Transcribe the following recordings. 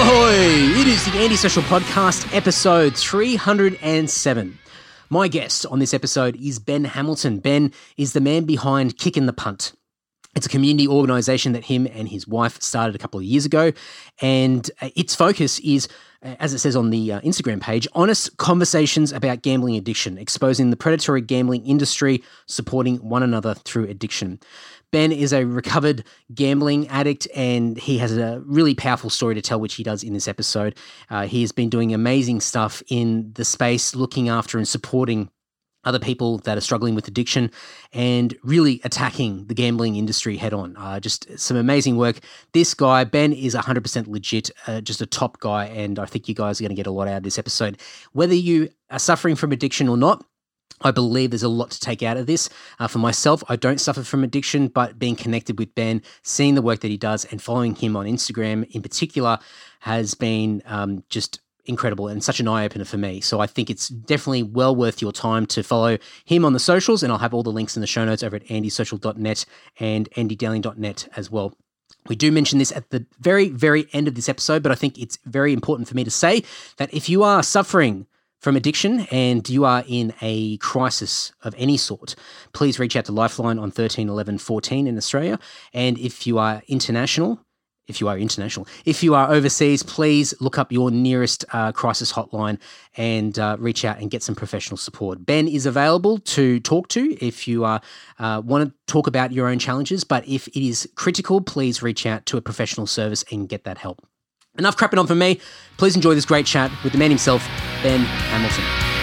Ahoy! It is the Antisocial Podcast, episode 307. My guest on this episode is Ben Hamilton. Ben is the man behind Kicking the Punt. It's a community organisation that him and his wife started a couple of years ago, and its focus is, as it says on the Instagram page, honest conversations about gambling addiction, exposing the predatory gambling industry, supporting one another through addiction. Ben is a recovered gambling addict, and he has a really powerful story to tell, which he does in this episode. He has been doing amazing stuff in the space, looking after and supporting other people that are struggling with addiction and really attacking the gambling industry head on. Just some amazing work. This guy, Ben, is 100% legit, just a top guy, and I think you guys are going to get a lot out of this episode. Whether you are suffering from addiction or not, I believe there's a lot to take out of this. For myself, I don't suffer from addiction, but being connected with Ben, seeing the work that he does, and following him on Instagram in particular has been just incredible and such an eye-opener for me. So I think it's definitely well worth your time to follow him on the socials, and I'll have all the links in the show notes over at andysocial.net and andydowling.net as well. We do mention this at the very, very end of this episode, but I think it's very important for me to say that if you are suffering from addiction and you are in a crisis of any sort, please reach out to Lifeline on 13 11 14 in Australia. And if you are international, if you are overseas, please look up your nearest crisis hotline and reach out and get some professional support. Ben is available to talk to if you want to talk about your own challenges, but if it is critical, please reach out to a professional service and get that help. Enough crapping on from me. Please enjoy this great chat with the man himself, Ben Hamilton.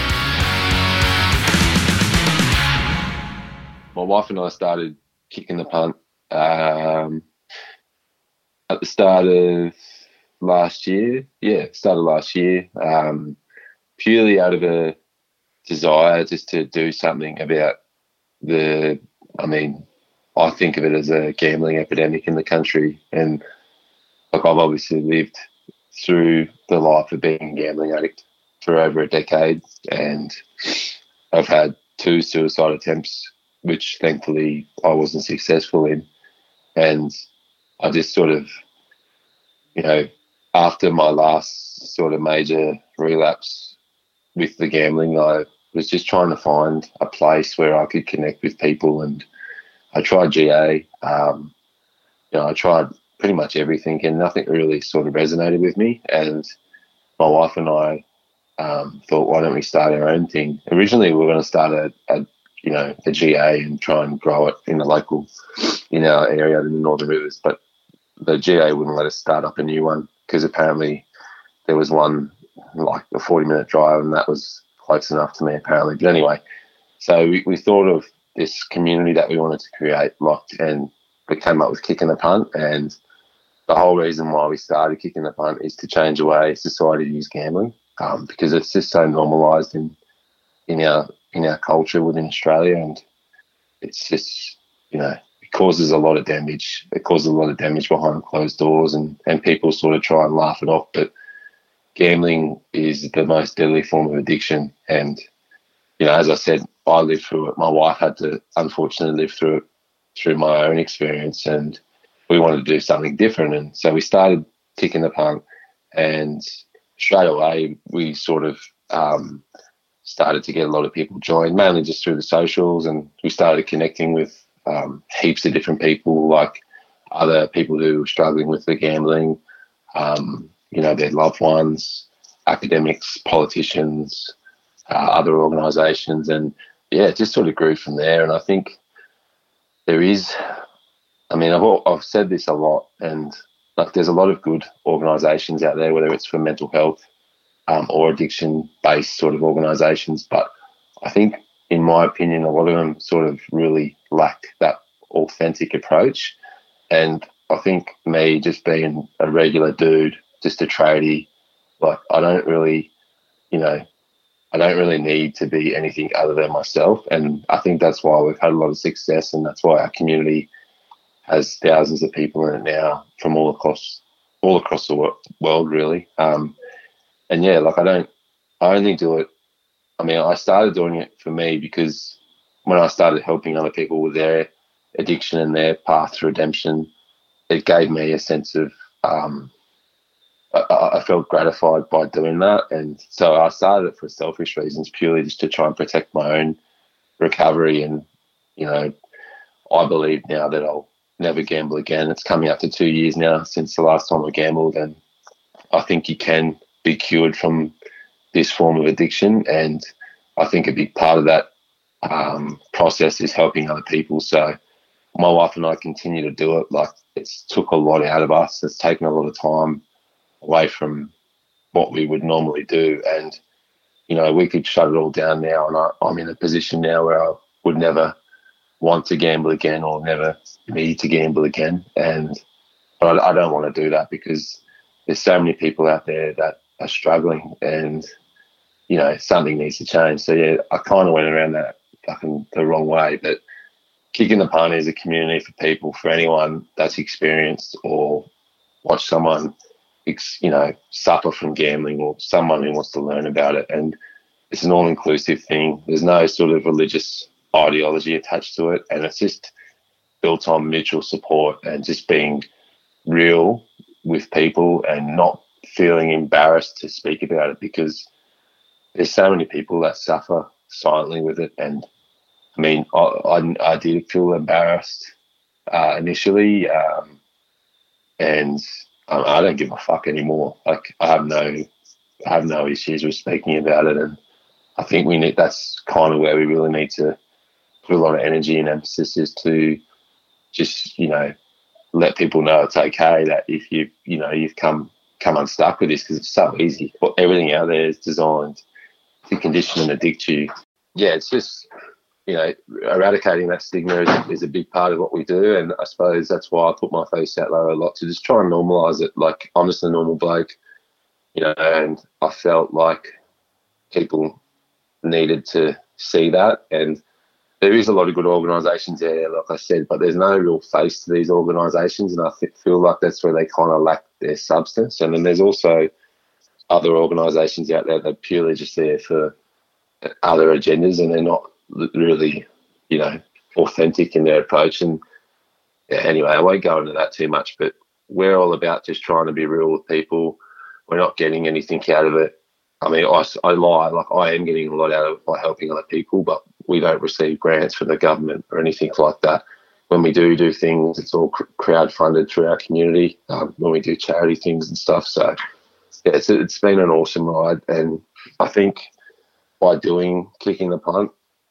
My wife and I started Kicking the Punt at the start of last year. Purely out of a desire just to do something about I think of it as a gambling epidemic in the country. And like, I've obviously lived through the life of being a gambling addict for over a decade, and I've had 2 suicide attempts, which thankfully I wasn't successful in. And I just sort of, after my last sort of major relapse with the gambling, I was just trying to find a place where I could connect with people. And I tried GA. I tried pretty much everything, and nothing really sort of resonated with me. And my wife and I thought, why don't we start our own thing? Originally, we were going to start a GA and try and grow it in our area in the Northern Rivers, but the GA wouldn't let us start up a new one because apparently there was one like a 40-minute drive, and that was close enough to me apparently. But anyway, so we thought of this community that we wanted to create, and we came up with Kicking the Punt. And the whole reason why we started Kicking the Punt is to change the way society views gambling, because it's just so normalised in our culture within Australia, and it's just, it causes a lot of damage. It causes a lot of damage behind closed doors, and people sort of try and laugh it off. But gambling is the most deadly form of addiction. And, as I said, I lived through it. My wife had to unfortunately live through it through my own experience, and we wanted to do something different. And so we started Kicking the Punt, and straight away we sort of started to get a lot of people join, mainly just through the socials, and we started connecting with heaps of different people, like other people who were struggling with the gambling, their loved ones, academics, politicians, other organisations, and it just sort of grew from there. And I think there is, I've said this a lot, and there's a lot of good organisations out there, whether it's for mental health or addiction-based sort of organisations, but I think, in my opinion, a lot of them sort of really lack that authentic approach. And I think me just being a regular dude, just a tradie, I don't really need to be anything other than myself. And I think that's why we've had a lot of success, and that's why our community has thousands of people in it now from all across the world, really. I only do it. I started doing it for me because when I started helping other people with their addiction and their path to redemption, it gave me a sense of I felt gratified by doing that. And so I started it for selfish reasons, purely just to try and protect my own recovery. And, you know, I believe now that I'll never gamble again. It's coming up to 2 years now since the last time I gambled. And I think you can be cured from this form of addiction. And I think a big part of that process is helping other people. So my wife and I continue to do it. Like, it's took a lot out of us. It's taken a lot of time away from what we would normally do. And, you know, we could shut it all down now. And I'm in a position now where I would never want to gamble again or never need to gamble again. But I don't want to do that because there's so many people out there that are struggling and, you know, something needs to change. So, yeah, I kind of went around that fucking the wrong way. But Kicking the Punt is a community for people, for anyone that's experienced or watched someone, you know, suffer from gambling, or someone who wants to learn about it. And it's an all-inclusive thing. There's no sort of religious ideology attached to it, and it's just built on mutual support and just being real with people and not feeling embarrassed to speak about it, because there's so many people that suffer silently with it. And I mean, I did feel embarrassed initially, and I don't give a fuck anymore. Like, I have no issues with speaking about it, and I think that's kind of where we really need to put a lot of energy and emphasis, is to just, you know, let people know it's okay, that if you've come unstuck with this, because it's so easy. Well, everything out there is designed to condition and addict you. Yeah, it's just, you know, eradicating that stigma is a big part of what we do. And I suppose that's why I put my face out there a lot, to just try and normalise it. Like, I'm just a normal bloke, you know, and I felt like people needed to see that. And there is a lot of good organisations there, like I said, but there's no real face to these organisations, and I feel like that's where they kind of lack their substance. And then there's also other organisations out there that are purely just there for other agendas, and they're not really, you know, authentic in their approach. And yeah, anyway, I won't go into that too much, but we're all about just trying to be real with people. We're not getting anything out of it. I mean, I lie, like, I am getting a lot out of it by helping other people, but we don't receive grants from the government or anything like that. When we do things, it's all crowd-funded through our community, when we do charity things and stuff. So yeah, it's been an awesome ride. And I think by doing Kicking the Punt,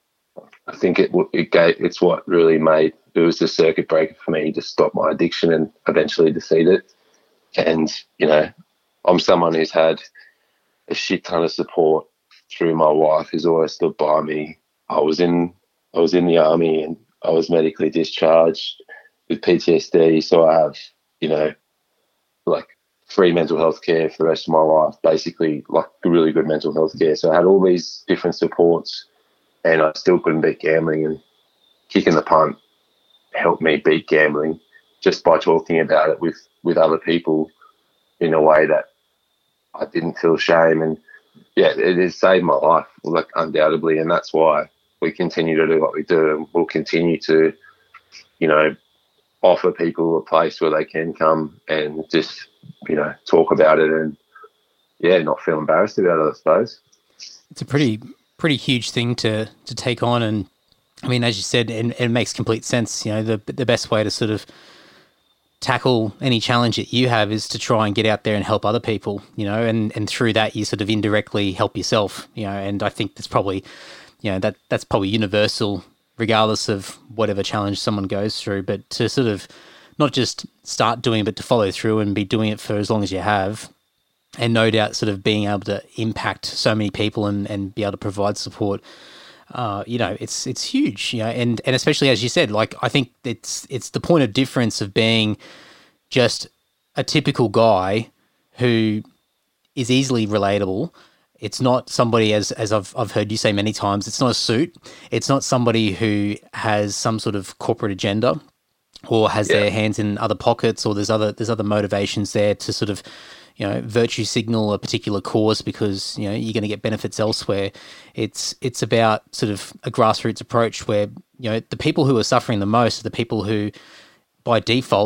I think it's what really it was the circuit breaker for me to stop my addiction and eventually defeat it. And, you know, I'm someone who's had a shit ton of support through my wife, who's always stood by me. I was in the army, and I was medically discharged with PTSD. So I have, you know, like, free mental health care for the rest of my life, basically, like, really good mental health care. So I had all these different supports, and I still couldn't beat gambling. And Kicking the Punt helped me beat gambling just by talking about it with other people in a way that I didn't feel shame. And yeah, it has saved my life, like, undoubtedly. And that's why we continue to do what we do, and we'll continue to, you know, offer people a place where they can come and just, you know, talk about it and, yeah, not feel embarrassed about it, I suppose. It's a pretty huge thing to take on. And I mean, as you said, and it makes complete sense. You know, the best way to sort of tackle any challenge that you have is to try and get out there and help other people, you know, and through that you sort of indirectly help yourself, you know. And I think that's probably, you know, that's probably universal regardless of whatever challenge someone goes through. But to sort of not just start doing it, but to follow through and be doing it for as long as you have, and no doubt sort of being able to impact so many people and be able to provide support, you know, it's huge, you know. And especially, as you said, like, I think it's the point of difference of being just a typical guy who is easily relatable. It's not somebody, as I've heard you say many times, it's not a suit. It's not somebody who has some sort of corporate agenda or has their hands in other pockets, or there's other motivations there to sort of, you know, virtue signal a particular cause because, you know, you're going to get benefits elsewhere. It's about sort of a grassroots approach where, you know, the people who are suffering the most are the people who by default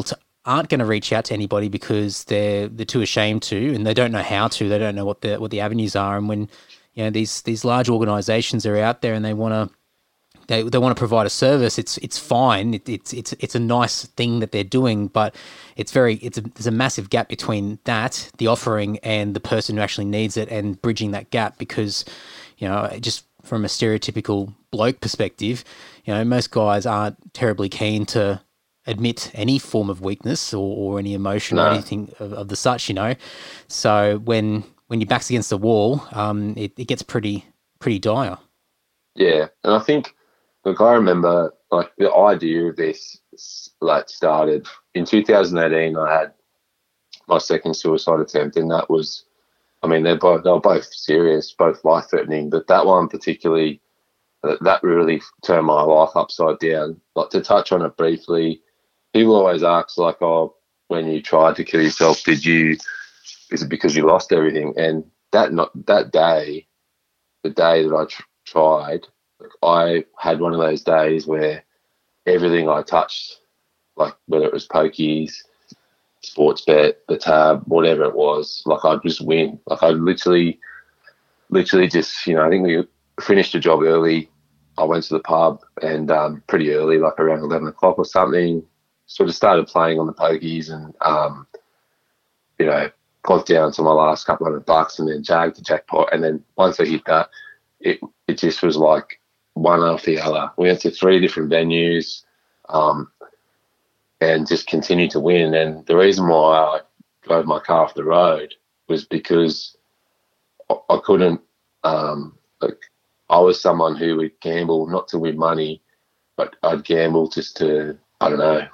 aren't going to reach out to anybody because they're too ashamed to, and they don't know how to. They don't know what the avenues are. And when these large organisations are out there and they want to. They want to provide a service. It's fine. It's a nice thing that they're doing, but there's a massive gap between that, the offering, and the person who actually needs it, and bridging that gap. Because just from a stereotypical bloke perspective, most guys aren't terribly keen to admit any form of weakness or any emotion or anything of the such. So when your back's against the wall, it gets pretty dire. Yeah, and I think. Look, I remember the idea of this started in 2018. I had my second suicide attempt, and that was, they were both serious, both life threatening, but that one particularly, that really turned my life upside down. To touch on it briefly, people always ask when you tried to kill yourself, is it because you lost everything? And that day, the day that I tried. I had one of those days where everything I touched, whether it was pokies, sports bet, the tab, whatever it was, I'd just win. I literally just, I think we finished the job early. I went to the pub and pretty early, around 11 o'clock or something, sort of started playing on the pokies and, got down to my last couple $100 and then jagged the jackpot. And then once I hit that, it just was one after the other. We went to 3 different venues and just continued to win. And the reason why I drove my car off the road was because I couldn't I was someone who would gamble not to win money, but I'd gamble just to, I don't know,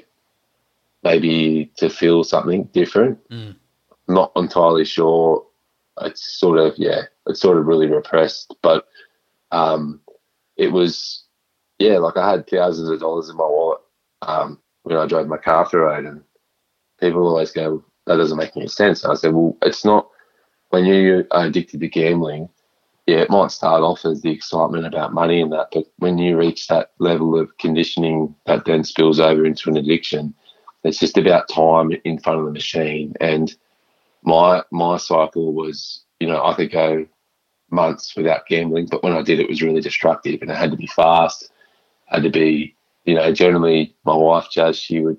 maybe to feel something different. Not entirely sure. It's sort of really repressed, but it was, I had thousands of dollars in my wallet when I drove my car off the road, and people always go, that doesn't make any sense. And I said, well, it's not. When you are addicted to gambling, it might start off as the excitement about money and that, but when you reach that level of conditioning that then spills over into an addiction, it's just about time in front of the machine. And my cycle was, I could go months without gambling, but when I did, it was really destructive, and it had to be fast, had to be, generally my wife, Jazz, she'd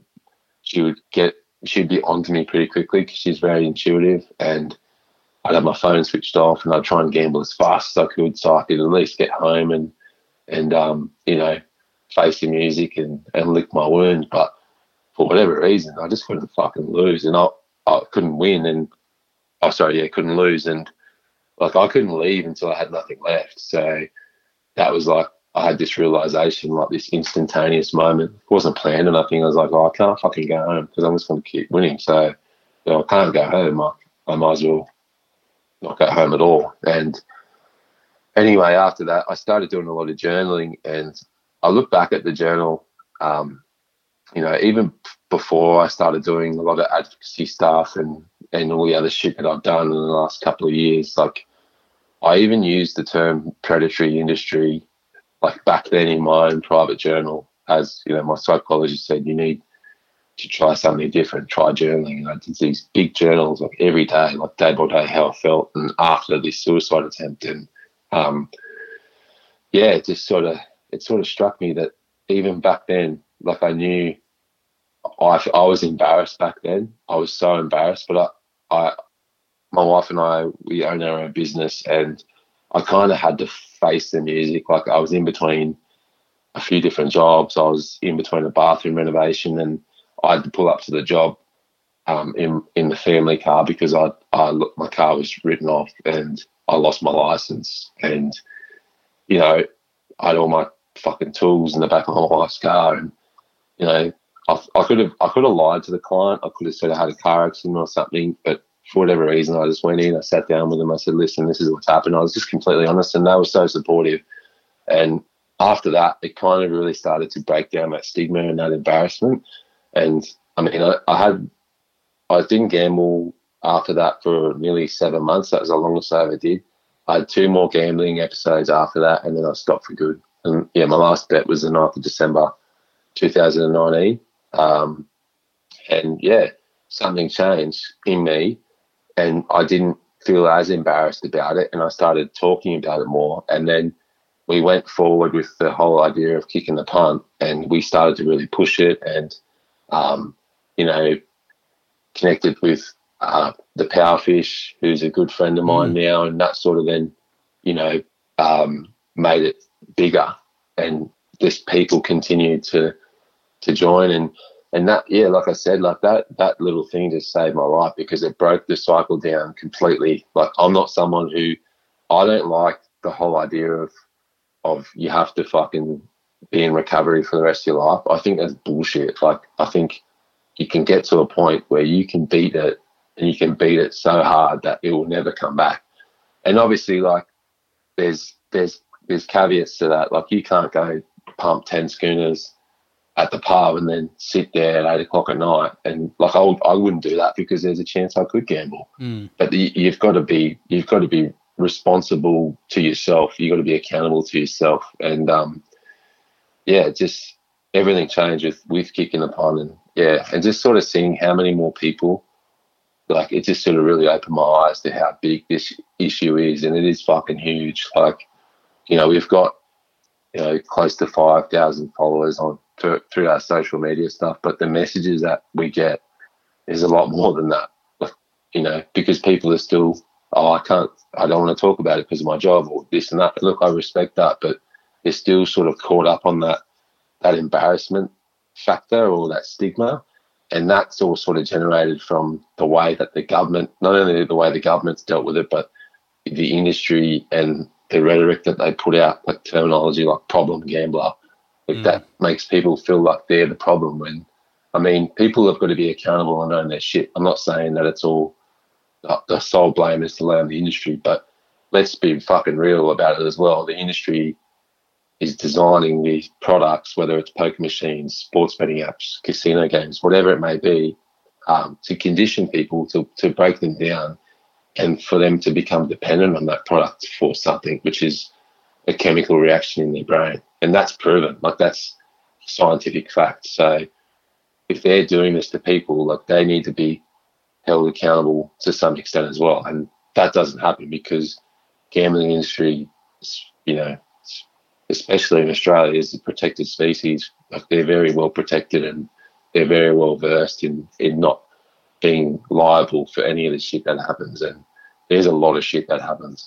be on to me pretty quickly because she's very intuitive, and I'd have my phone switched off and I'd try and gamble as fast as I could so I could at least get home and face the music and lick my wounds. But for whatever reason, I just couldn't fucking lose, and I couldn't win, and couldn't lose, and I couldn't leave until I had nothing left. So that was I had this realization, this instantaneous moment. It wasn't planned or nothing. I was I can't fucking go home because I'm just going to keep winning. So I can't go home. I might as well not go home at all. And anyway, after that, I started doing a lot of journaling, and I look back at the journal, even before I started doing a lot of advocacy stuff and all the other shit that I've done in the last couple of years. I even used the term predatory industry, back then in my own private journal, as, my psychologist said, you need to try something different, try journaling. And I did these big journals every day, day by day, how I felt. And after this suicide attempt, and it sort of struck me that even back then, I knew I was embarrassed back then. I was so embarrassed, but my wife and I, we own our own business, and I kind of had to face the music. I was in between a few different jobs. I was in between a bathroom renovation, and I had to pull up to the job in the family car because my car was written off and I lost my license. And, I had all my fucking tools in the back of my wife's car, and, I could have lied to the client. I could have said I had a car accident or something, but for whatever reason, I just went in, I sat down with them, I said, listen, this is what's happened. I was just completely honest, and they were so supportive. And after that, it kind of really started to break down that stigma and that embarrassment. And I didn't gamble after that for nearly 7 months. That was the longest I ever did. I had 2 more gambling episodes after that, and then I stopped for good. And my last bet was the 9th of December 2019. And yeah, something changed in me, and I didn't feel as embarrassed about it, and I started talking about it more. And then we went forward with the whole idea of kicking the punt, and we started to really push it, and you know, connected with the Powerfish, who's a good friend of mine now, and that sort of then, you know, made it bigger, and just people continued to join, and that, yeah, like I said, like that little thing just saved my life, because it broke the cycle down completely. Like, I'm not someone who, I don't like the whole idea of you have to fucking be in recovery for the rest of your life. I think that's bullshit. Like, I think you can get to a point where you can beat it, and you can beat it so hard that it will never come back. And obviously, like, there's caveats to that. Like, you can't go pump 10 schooners at the pub and then sit there at 8 o'clock at night. And like, I wouldn't do that, because there's a chance I could gamble. But you've got to be responsible to yourself. You've got to be accountable to yourself. And yeah, just everything changed with kicking the punt, and yeah, and just sort of seeing how many more people, like, it just sort of really opened my eyes to how big this issue is, and it is fucking huge. Like, you know, we've got, you know, close to 5,000 followers through our social media stuff, but the messages that we get is a lot more than that. You know, because people are still, I don't want to talk about it because of my job or this and that. Look, I respect that, but they're still sort of caught up on that embarrassment factor, or that stigma. And that's all sort of generated from the way that the government, not only the way the government's dealt with it, but the industry and the rhetoric that they put out, like terminology like problem gambler, like that makes people feel like they're the problem, when, I mean, people have got to be accountable and own their shit. I'm not saying that it's all, the sole blame is to lay on the industry, but let's be fucking real about it as well. The industry is designing these products, whether it's poker machines, sports betting apps, casino games, whatever it may be, to condition people, to break them down, and for them to become dependent on that product for something, which is a chemical reaction in their brain. And that's proven, like, that's scientific fact. So if they're doing this to people, like, they need to be held accountable to some extent as well. And that doesn't happen, because gambling industry, you know, especially in Australia, is a protected species. Like, they're very well protected, and they're very well versed in not being liable for any of the shit that happens. And there's a lot of shit that happens.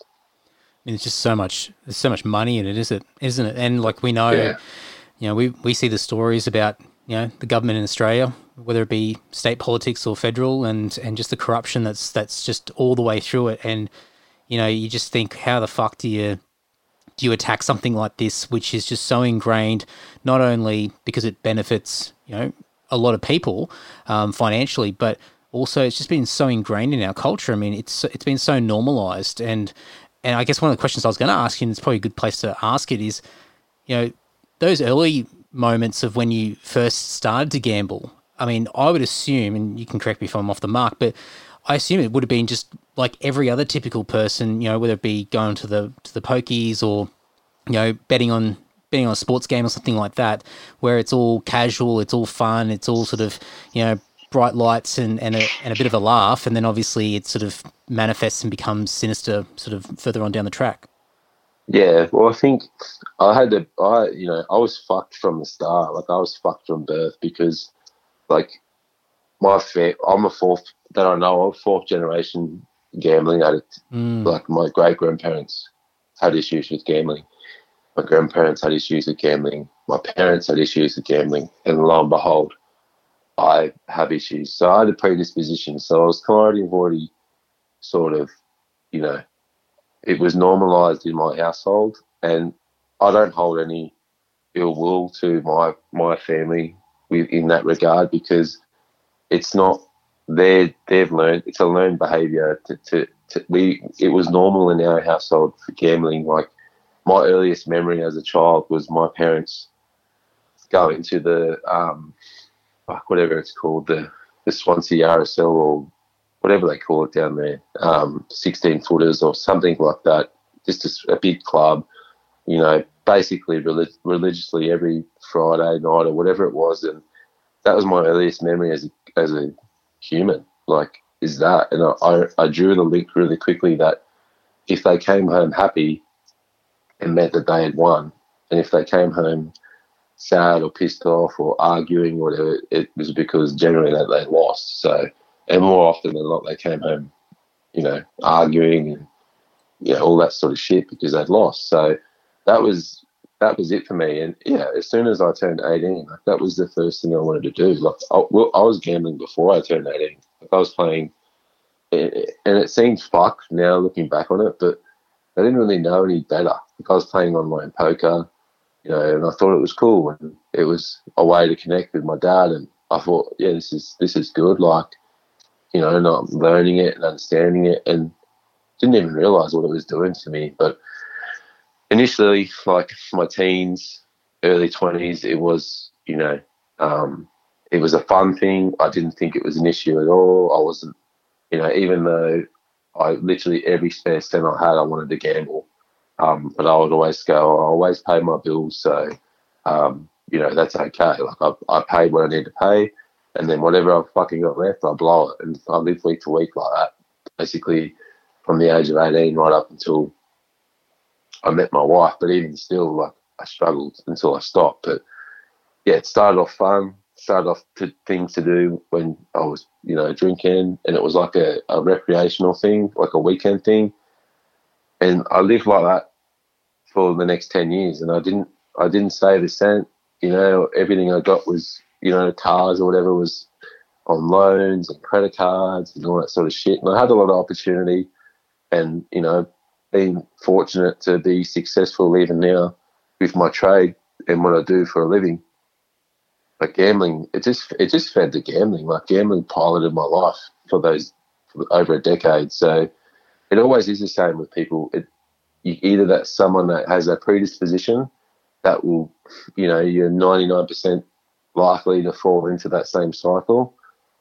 I mean, there's so much money in it, isn't it? And like, we know, you know, we see the stories about, you know, the government in Australia, whether it be state politics or federal, and just the corruption that's just all the way through it. And, you know, you just think, how the fuck do you attack something like this, which is just so ingrained, not only because it benefits, you know, a lot of people financially, but also it's just been so ingrained in our culture. I mean, it's been so normalized. And I guess one of the questions I was going to ask you, and it's probably a good place to ask it, is, you know, those early moments of when you first started to gamble. I mean, I would assume, and you can correct me if I'm off the mark, but I assume it would have been just like every other typical person, you know, whether it be going to the pokies, or, you know, betting on a sports game or something like that, where it's all casual, it's all fun, it's all sort of, you know, bright lights and a bit of a laugh, and then obviously it sort of manifests and becomes sinister sort of further on down the track. Yeah, well, I think I was fucked from the start. Like, I was fucked from birth, because, like, I'm a fourth generation gambling addict. Like, my great grandparents had issues with gambling. My grandparents had issues with gambling. My parents had issues with gambling, and lo and behold, I have issues. So I had a predisposition. So I was already sort of, you know, it was normalized in my household, and I don't hold any ill will to my family in that regard, because it's not, they've learned, it's a learned behavior it was normal in our household for gambling. Like, my earliest memory as a child was my parents going to the whatever it's called, the Swansea RSL, or whatever they call it down there, 16 footers or something like that, just a big club, you know, basically religiously every Friday night or whatever it was. And that was my earliest memory as a human. Like, is that? And I drew the link really quickly that if they came home happy, it meant that they had won, and if they came home sad or pissed off or arguing or whatever, it was because generally that they lost. So, and more often than not, they came home, arguing and all that sort of shit because they'd lost. So that was it for me. And yeah, as soon as I turned 18, like, that was the first thing I wanted to do. Like, I was gambling before I turned 18. Like, I was playing, and it seems fucked now looking back on it, but I didn't really know any better. Like, I was playing online poker, and I thought it was cool, and it was a way to connect with my dad. And I thought, yeah, this is good. Like, not learning it and understanding it, and didn't even realize what it was doing to me. But initially, like my teens, early 20s, it was, it was a fun thing. I didn't think it was an issue at all. I wasn't, even though I literally every spare cent I had, I wanted to gamble. But I would always go, I always pay my bills. So, that's okay. Like, I paid what I need to pay, and then whatever I've fucking got left, I blow it. And I live week to week like that, basically from the age of 18 right up until I met my wife. But even still, like, I struggled until I stopped. But yeah, it started off fun, started off to things to do when I was, drinking, and it was like a recreational thing, like a weekend thing. And I lived like that for the next 10 years, and I didn't save a cent. Everything I got was, cars or whatever was on loans and credit cards and all that sort of shit. And I had a lot of opportunity, and, being fortunate to be successful even now with my trade and what I do for a living. But gambling, it just fed to gambling. Like, gambling piloted my life for over a decade. So it always is the same with people. Either that's someone that has a predisposition that will, you're 99% likely to fall into that same cycle,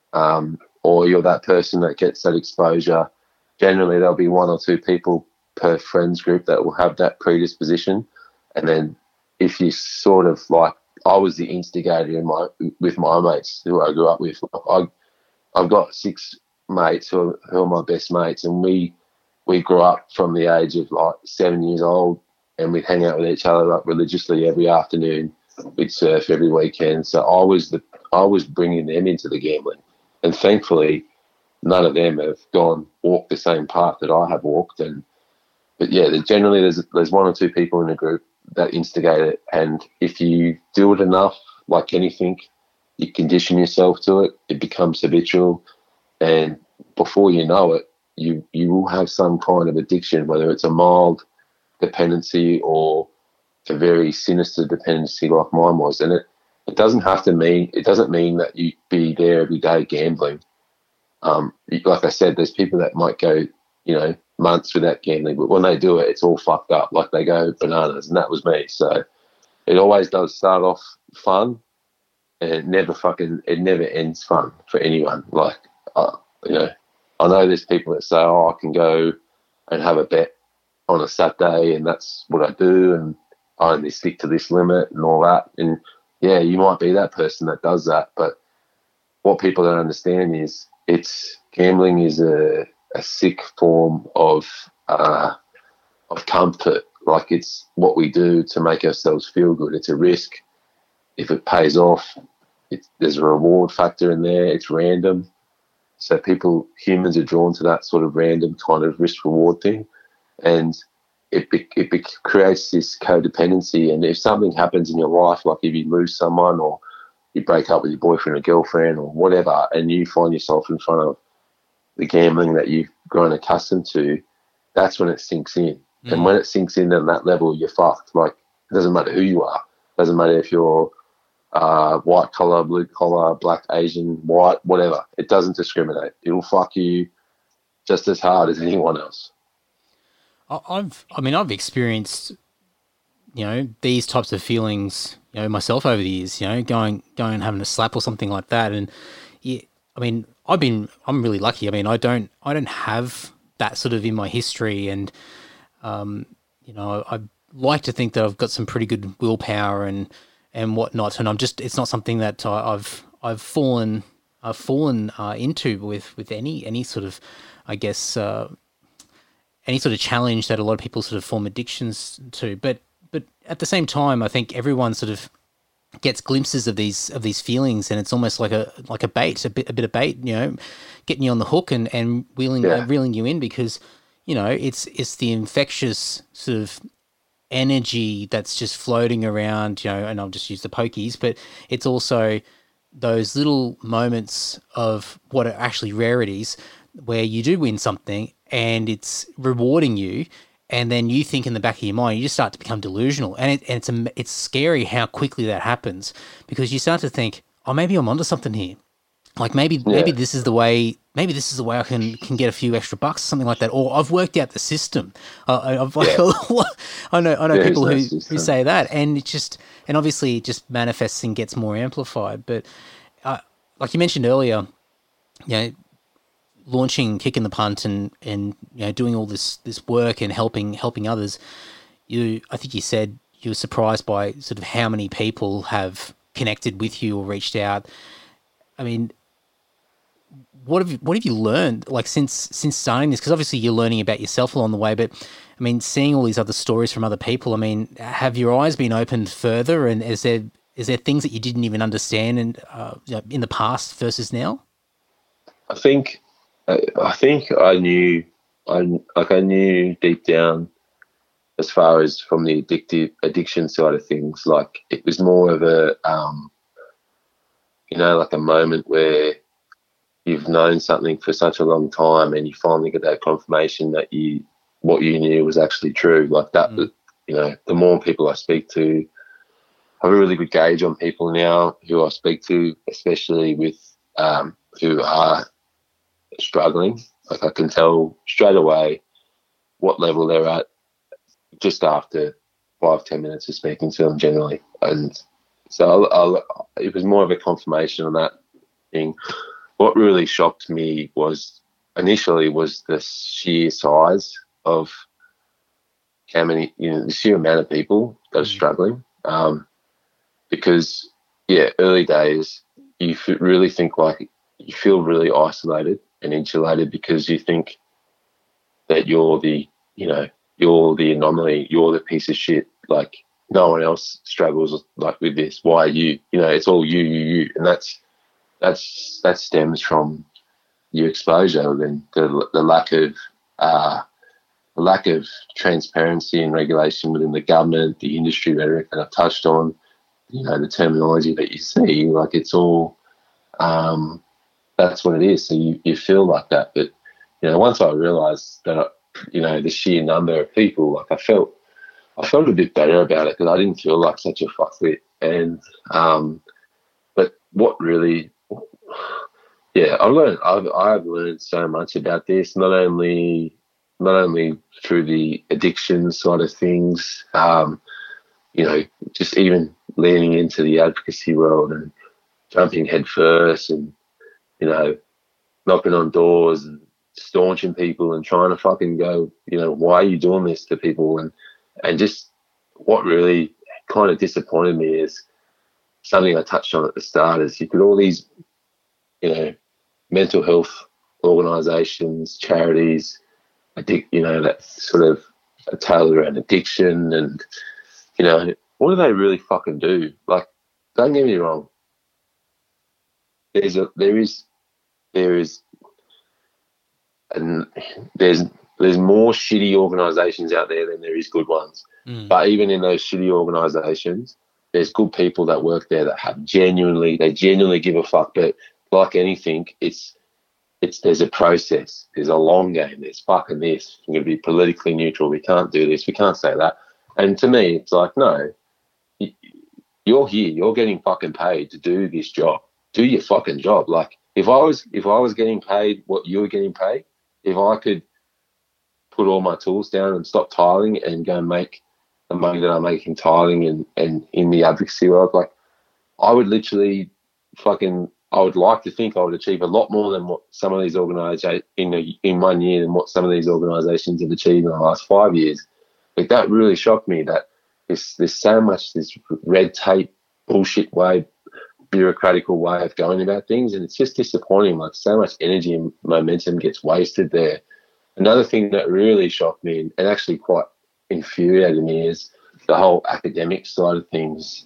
or you're that person that gets that exposure. Generally, there'll be one or two people per friends group that will have that predisposition. And then if you sort of like, I was the instigator with my mates who I grew up with. I've got 6 mates who are my best mates, and we grew up from the age of like 7 years old, and we'd hang out with each other like religiously every afternoon. We'd surf every weekend. So I was bringing them into the gambling, and thankfully, none of them have walked the same path that I have walked. But yeah, generally there's one or two people in a group that instigate it, and if you do it enough, like anything, you condition yourself to it. It becomes habitual, and before you know it, you will have some kind of addiction, whether it's a mild dependency or a very sinister dependency like mine was. And it doesn't mean that you be there every day gambling. Like I said, there's people that might go, months without gambling, but when they do it, it's all fucked up. Like, they go bananas, and that was me. So it always does start off fun, and it never ends fun for anyone. Like, I know there's people that say, oh, I can go and have a bet on a Saturday, and that's what I do, and I only stick to this limit and all that. And yeah, you might be that person that does that, but what people don't understand is gambling is a sick form of comfort. Like, it's what we do to make ourselves feel good. It's a risk. If it pays off, there's a reward factor in there. It's random. So humans are drawn to that sort of random kind of risk reward thing. And it creates this codependency. And if something happens in your life, like if you lose someone or you break up with your boyfriend or girlfriend or whatever, and you find yourself in front of the gambling that you've grown accustomed to, that's when it sinks in. Mm. And when it sinks in at that level, you're fucked. Like, it doesn't matter who you are. It doesn't matter if you're white collar, blue collar, black, Asian, white, whatever. It doesn't discriminate. It'll fuck you just as hard as anyone else. I've experienced, these types of feelings, myself over the years, going and having a slap or something like that. And yeah, I'm really lucky. I don't have that sort of in my history, and I like to think that I've got some pretty good willpower and whatnot. And it's not something that I've I've fallen into with any sort of, I guess, any sort of challenge that a lot of people sort of form addictions to. But at the same time, I think everyone sort of gets glimpses of these feelings, and it's almost like a bait, a bit of bait, getting you on the hook and reeling you in, because it's the infectious sort of energy that's just floating around, and I'll just use the pokies, but it's also those little moments of what are actually rarities where you do win something and it's rewarding you, and then you think in the back of your mind, you just start to become delusional, and it's scary how quickly that happens, because you start to think, oh, maybe I'm onto something here. Like maybe this is the way. Maybe this is the way I can get a few extra bucks, something like that. Or I've worked out the system. I know people who say that, and it just, and obviously it just manifests and gets more amplified. But like you mentioned earlier, launching Kicking the Punt and doing all this work and helping others. I think you said you were surprised by sort of how many people have connected with you or reached out. I mean, what have you learned, like, since starting this? Because obviously you're learning about yourself along the way, but I mean, seeing all these other stories from other people, I mean, have your eyes been opened further, and is there things that you didn't even understand in the past versus now? I think I knew deep down, as far as from the addiction side of things, like it was more of a like a moment where you've known something for such a long time and you finally get that confirmation that what you knew was actually true. Like that, the more people I speak to, I have a really good gauge on people now who I speak to, especially with who are struggling. Like I can tell straight away what level they're at just after 5-10 minutes of speaking to them generally. And so it was more of a confirmation on that thing. What really shocked me initially was the sheer size of how many, the sheer amount of people that are struggling. Because, early days, you really think like you feel really isolated and insulated, because you think that you're the anomaly, you're the piece of shit. Like no one else struggles like with this. Why you? It's all you, and that stems from your exposure and the lack of transparency and regulation within the government, the industry rhetoric that I've touched on, the terminology that you see, like it's all, that's what it is. So you feel like that. But, once I realised that, the sheer number of people, like I felt a bit better about it, because I didn't feel like such a fuckwit. And, but what really, I've learned so much about this, not only through the addiction side of things, just even leaning into the advocacy world and jumping head first and, knocking on doors and staunching people and trying to fucking go, why are you doing this to people? And just what really kind of disappointed me is something I touched on at the start, is you got all these, mental health organisations, charities, that sort of are tailored around addiction, and what do they really fucking do? Like, don't get me wrong. There's more shitty organisations out there than there is good ones. But even in those shitty organisations, there's good people that work there that genuinely give a fuck. But like anything, there's a process. There's a long game. There's fucking this. We're going to be politically neutral. We can't do this. We can't say that. And to me, it's like, no, you're here. You're getting fucking paid to do this job. Do your fucking job. Like if I was getting paid what you were getting paid, if I could put all my tools down and stop tiling and go and make the money that I'm making tiling and in the advocacy world, like I would literally I would like to think I would achieve a lot more than what some of these organisations in 1 year than what some of these organisations have achieved in the last 5 years. Like that really shocked me, that there's so much this red tape bullshit way bureaucratical way of going about things, and it's just disappointing. Like, so much energy and momentum gets wasted there. Another thing that really shocked me and actually quite infuriated me is the whole academic side of things.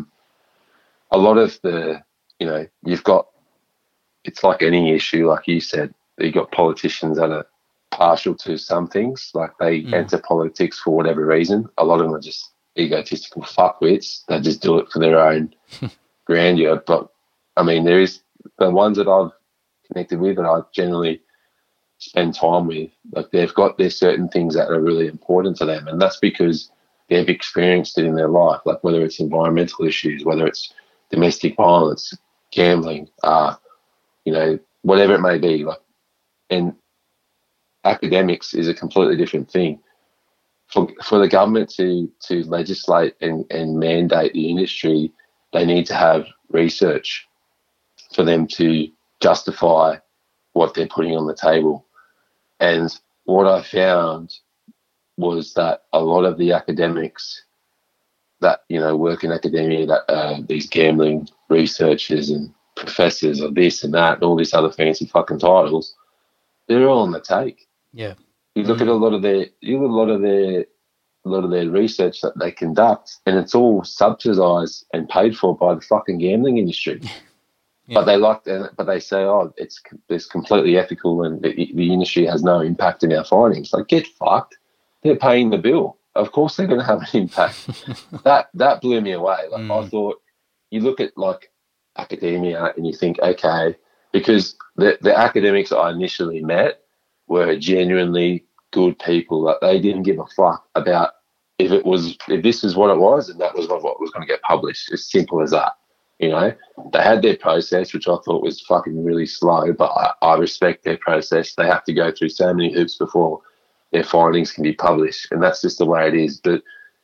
A lot of the, you've got, it's like any issue, like you said, you've got politicians that are partial to some things, like they enter politics for whatever reason. A lot of them are just egotistical fuckwits. They just do it for their own grandeur. But, I mean, there is the ones that I've connected with and I generally spend time with, like there's certain things that are really important to them, and that's because they've experienced it in their life, like whether it's environmental issues, whether it's domestic violence, gambling, whatever it may be. Like, and academics is a completely different thing. For the government to legislate and mandate the industry, they need to have research for them to justify what they're putting on the table. And what I found was that a lot of the academics that, work in academia, that these gambling researchers and professors of this and that and all these other fancy fucking titles, they're all on the take. Yeah. You look at a lot of their research that they conduct, and it's all subsidised and paid for by the fucking gambling industry. Yeah. But they say, it's completely ethical and the industry has no impact in our findings. Like, get fucked. They're paying the bill. Of course they're going to have an impact. that blew me away. Like, I thought, you look at like academia and you think, okay, because the academics I initially met were genuinely good people. Like, they didn't give a fuck about if this is what it was and that was what was going to get published. As simple as that. They had their process, which I thought was fucking really slow, but I respect their process. They have to go through so many hoops before their findings can be published, and that's just the way it is. But,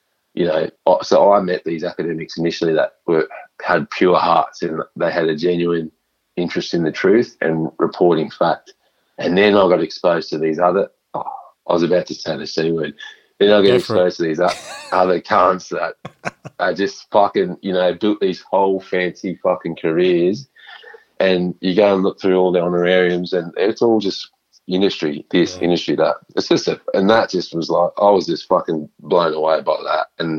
so I met these academics initially that had pure hearts and they had a genuine interest in the truth and reporting fact. And then I got exposed to these I was about to say the C word. Then I get exposed to these other cunts that are just fucking, built these whole fancy fucking careers, and you go and look through all the honorariums and it's all just industry, industry that. It's just and that just was like, I was just fucking blown away by that. And,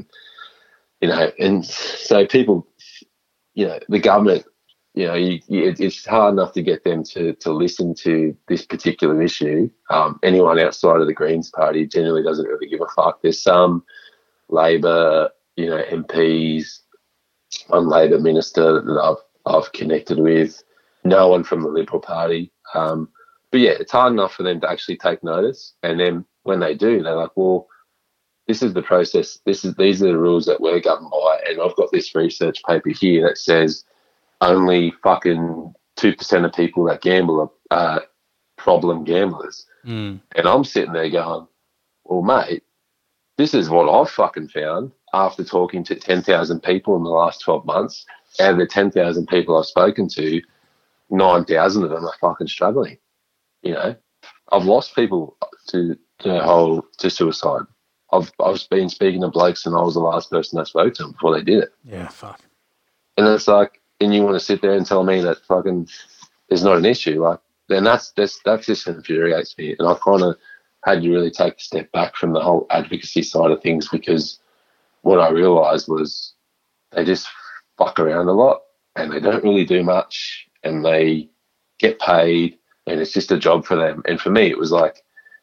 and so people, the government, it's hard enough to get them to listen to this particular issue. Anyone outside of the Greens Party generally doesn't really give a fuck. There's some Labor, MPs, one Labor minister that I've connected with, no one from the Liberal Party. But yeah, it's hard enough for them to actually take notice. And then when they do, they're like, well, this is the process. These are the rules that we're governed by. And I've got this research paper here that says only fucking 2% of people that gamble are problem gamblers. And I'm sitting there going, well, mate, this is what I've fucking found after talking to 10,000 people in the last 12 months. Out of the 10,000 people I've spoken to, 9,000 of them are fucking struggling. I've lost people to suicide. I've been speaking to blokes and I was the last person I spoke to them before they did it. Yeah, fuck. And it's like, and you want to sit there and tell me that fucking there's not an issue, like, then that just infuriates me. And I kind of had to really take a step back from the whole advocacy side of things, because what I realised was they just fuck around a lot and they don't really do much and they get paid and it's just a job for them. And for me, it was like,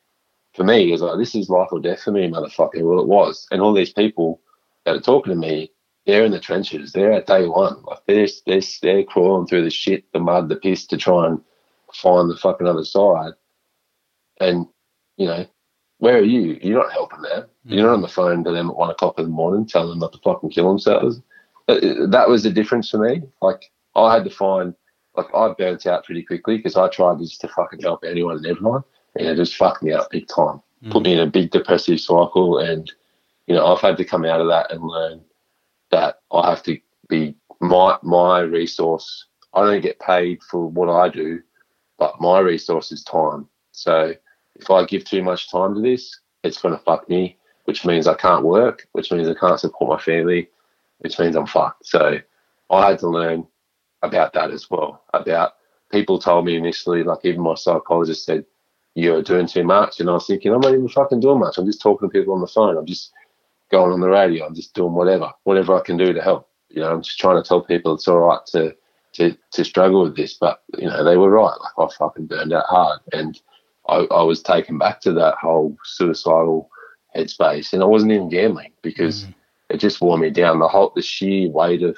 this is life or death for me, motherfucker. Well, it was. And all these people that are talking to me, they're in the trenches. They're at day one. Like, they're crawling through the shit, the mud, the piss to try and find the fucking other side. And, where are you? You're not helping them. You're not on the phone to them at 1 o'clock in the morning telling them not to fucking kill themselves. That was the difference for me. Like, I had to find, like, I burnt out pretty quickly because I tried just to fucking help anyone and everyone, and it just fucked me up big time. Put me in a big depressive cycle, and, I've had to come out of that and learn that I have to be my resource. I don't get paid for what I do, but my resource is time. So if I give too much time to this, it's going to fuck me, which means I can't work, which means I can't support my family, which means I'm fucked. So I had to learn about that as well. About people told me initially, like even my psychologist said, you're doing too much. And I was thinking, I'm not even fucking doing much. I'm just talking to people on the phone. I'm just going on the radio. I'm just doing whatever I can do to help. I'm just trying to tell people it's all right to struggle with this. But, they were right. Like I fucking burned out hard. And I was taken back to that whole suicidal headspace. And I wasn't even gambling because it just wore me down. The sheer weight of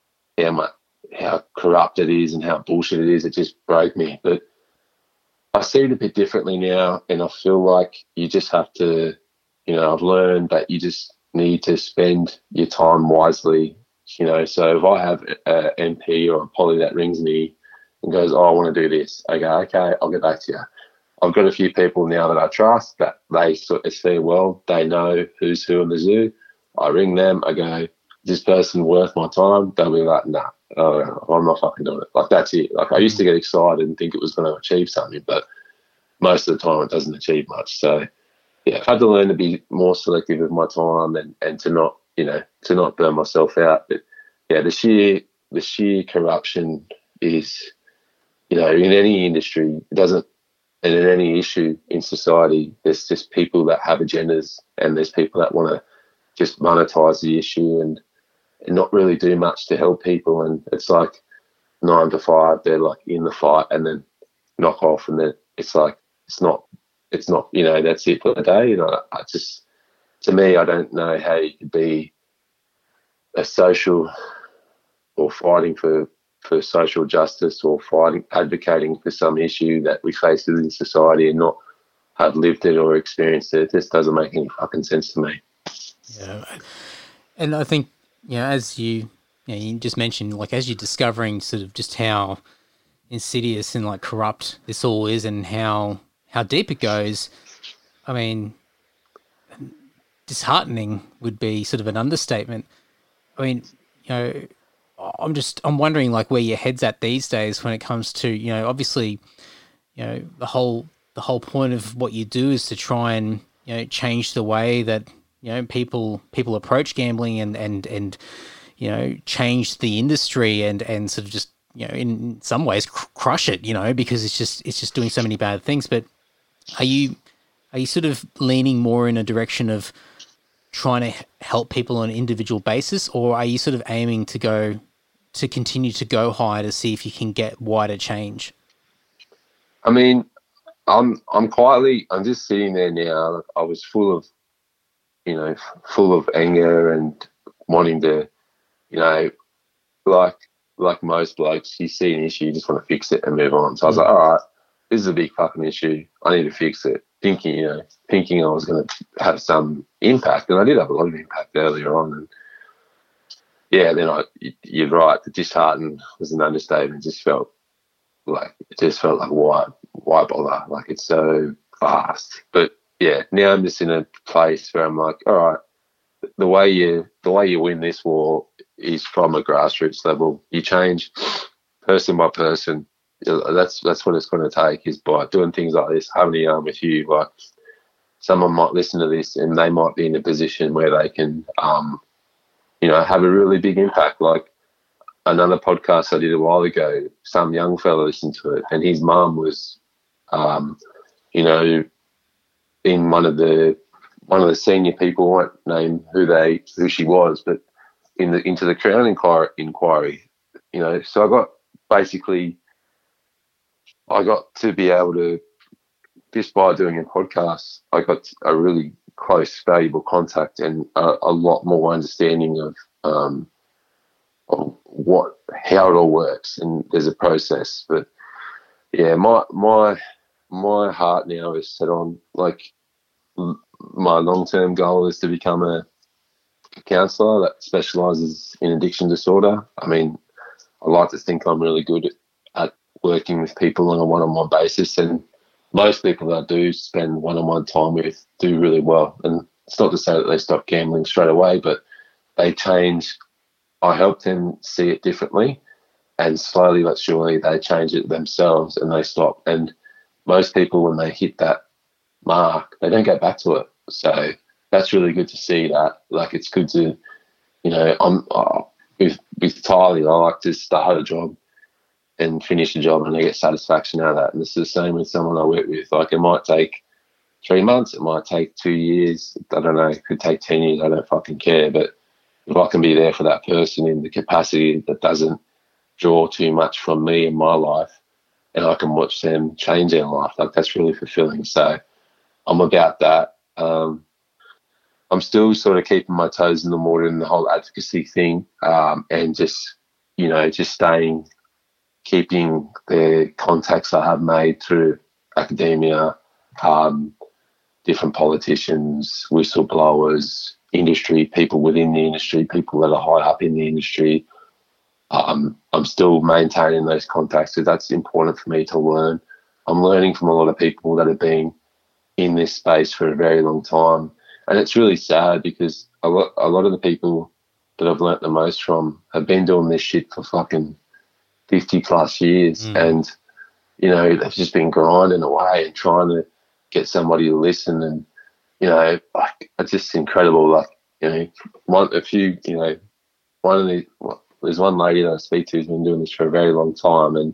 how corrupt it is and how bullshit it is, it just broke me. But I see it a bit differently now, and I feel like you just have to, I've learned that you just need to spend your time wisely, So if I have an MP or a poly that rings me and goes, I want to do this, I go, okay, I'll get back to you. I've got a few people now that I trust that they sort of see well, they know who's who in the zoo. I ring them, I go, is this person worth my time? They'll be like, nah. I'm not fucking doing it. Like, that's it. Like, I used to get excited and think it was going to achieve something, but most of the time it doesn't achieve much. So, yeah, I've had to learn to be more selective with my time and to not, to not burn myself out. But, yeah, the sheer corruption is, in any industry, it doesn't, and in any issue in society, there's just people that have agendas and there's people that want to just monetize the issue and not really do much to help people. And it's like 9 to 5, they're like in the fight and then knock off, and then it's like it's not that's it for the day. I just, to me, I don't know how you could be a social or fighting for social justice or advocating for some issue that we face within society and not have lived it or experienced it. It just doesn't make any fucking sense to me. Yeah, and I think, as you just mentioned, like, as you're discovering sort of just how insidious and like corrupt this all is and how deep it goes, I mean, disheartening would be sort of an understatement. I mean, I'm wondering like where your head's at these days when it comes to, obviously, the whole point of what you do is to try and, change the way that, people approach gambling and change the industry and sort of just, in some ways crush it, because it's just doing so many bad things. But are you sort of leaning more in a direction of trying to help people on an individual basis, or are you sort of aiming to continue to go higher to see if you can get wider change? I mean, I'm just sitting there now. I was full of anger and wanting to, like most blokes, you see an issue, you just want to fix it and move on. So I was like, all right, this is a big fucking issue. I need to fix it. Thinking I was going to have some impact, and I did have a lot of impact earlier on. And yeah, then you're right. The disheartened was an understatement. It just felt like why bother? Like, it's so fast. But yeah, now I'm just in a place where I'm like, all right, the way you win this war is from a grassroots level. You change person by person. That's what it's going to take, is by doing things like this, having a yarn with you. Like, someone might listen to this and they might be in a position where they can, have a really big impact. Like another podcast I did a while ago, some young fella listened to it, and his mum was, in one of the senior people, I won't name who she was, but into the Crown inquiry. So I got to be able to, just by doing a podcast, I got a really close, valuable contact and a lot more understanding of how it all works, and there's a process. But yeah, my heart now is set on, like, my long-term goal is to become a counsellor that specialises in addiction disorder. I mean, I like to think I'm really good at working with people on a one-on-one basis, and most people that I do spend one-on-one time with do really well. And it's not to say that they stop gambling straight away, but they change. I help them see it differently, and slowly but surely they change it themselves and they stop. And most people, when they hit that mark, they don't go back to it. So that's really good to see that. Like, it's good to, I'm with Tylee, I like to start a job and finish the job and they get satisfaction out of that. And it's the same with someone I work with. Like, it might take 3 months, it might take 2 years, I don't know, it could take 10 years, I don't fucking care. But if I can be there for that person in the capacity that doesn't draw too much from me in my life, and I can watch them change their life, like, that's really fulfilling. So I'm about that. I'm still sort of keeping my toes in the water in the whole advocacy thing, and just, just keeping the contacts I have made through academia, different politicians, whistleblowers, industry, people within the industry, people that are high up in the industry. I'm still maintaining those contacts because that's important for me to learn. I'm learning from a lot of people that have been in this space for a very long time. And it's really sad because a lot of the people that I've learnt the most from have been doing this shit for fucking 50 plus years. And, they've just been grinding away and trying to get somebody to listen. And, it's just incredible. Like, there's one lady that I speak to who's been doing this for a very long time. And,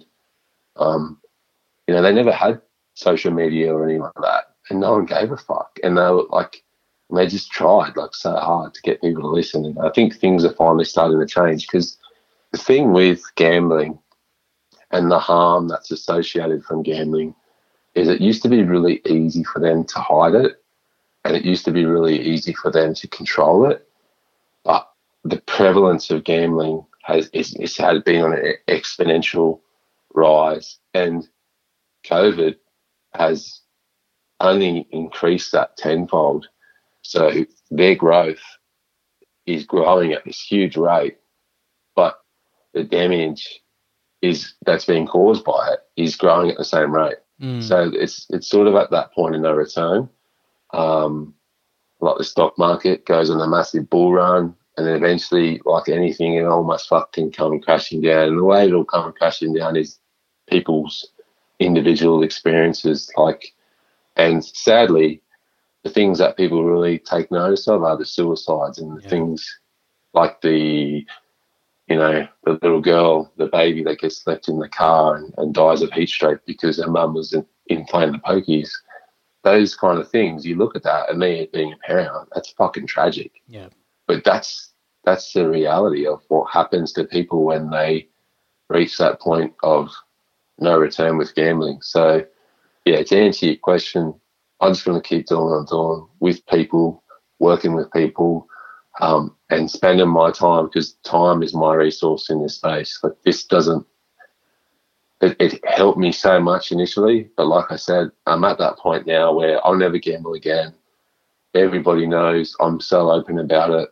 they never had social media or anything like that. And no one gave a fuck. And they just tried like so hard to get people to listen. And I think things are finally starting to change, because the thing with gambling and the harm that's associated from gambling is it used to be really easy for them to hide it, and it used to be really easy for them to control it. But the prevalence of gambling has been on an exponential rise, and COVID has only increased that tenfold. So their growth is growing at this huge rate, but the damage that's being caused by it is growing at the same rate. So it's sort of at that point of no return. Like the stock market goes on a massive bull run, and then eventually, like anything, it almost fucking come crashing down. And the way it'll come crashing down is people's individual experiences. And sadly, the things that people really take notice of are the suicides and the things like the little girl, the baby that gets left in the car and dies of heat stroke because her mum was in playing the pokies. Those kind of things, you look at that, and me being a parent, that's fucking tragic. Yeah. But that's the reality of what happens to people when they reach that point of no return with gambling. So, yeah, to answer your question, I'm just going to keep doing what I'm doing with people, working with people, and spending my time, because time is my resource in this space. Like, this doesn't, it helped me so much initially, but like I said, I'm at that point now where I'll never gamble again. Everybody knows I'm so open about it.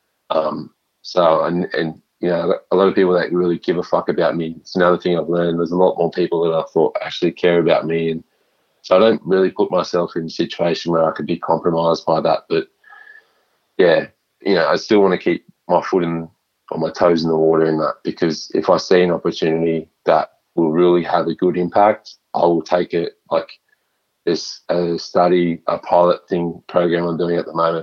A lot of people that really give a fuck about me. It's another thing I've learned. There's a lot more people that I thought actually care about me, and so I don't really put myself in a situation where I could be compromised by that. But yeah, I still want to keep my foot on my toes in the water in that, because if I see an opportunity that will really have a good impact, I will take it. Like, there's a pilot program I'm doing at the moment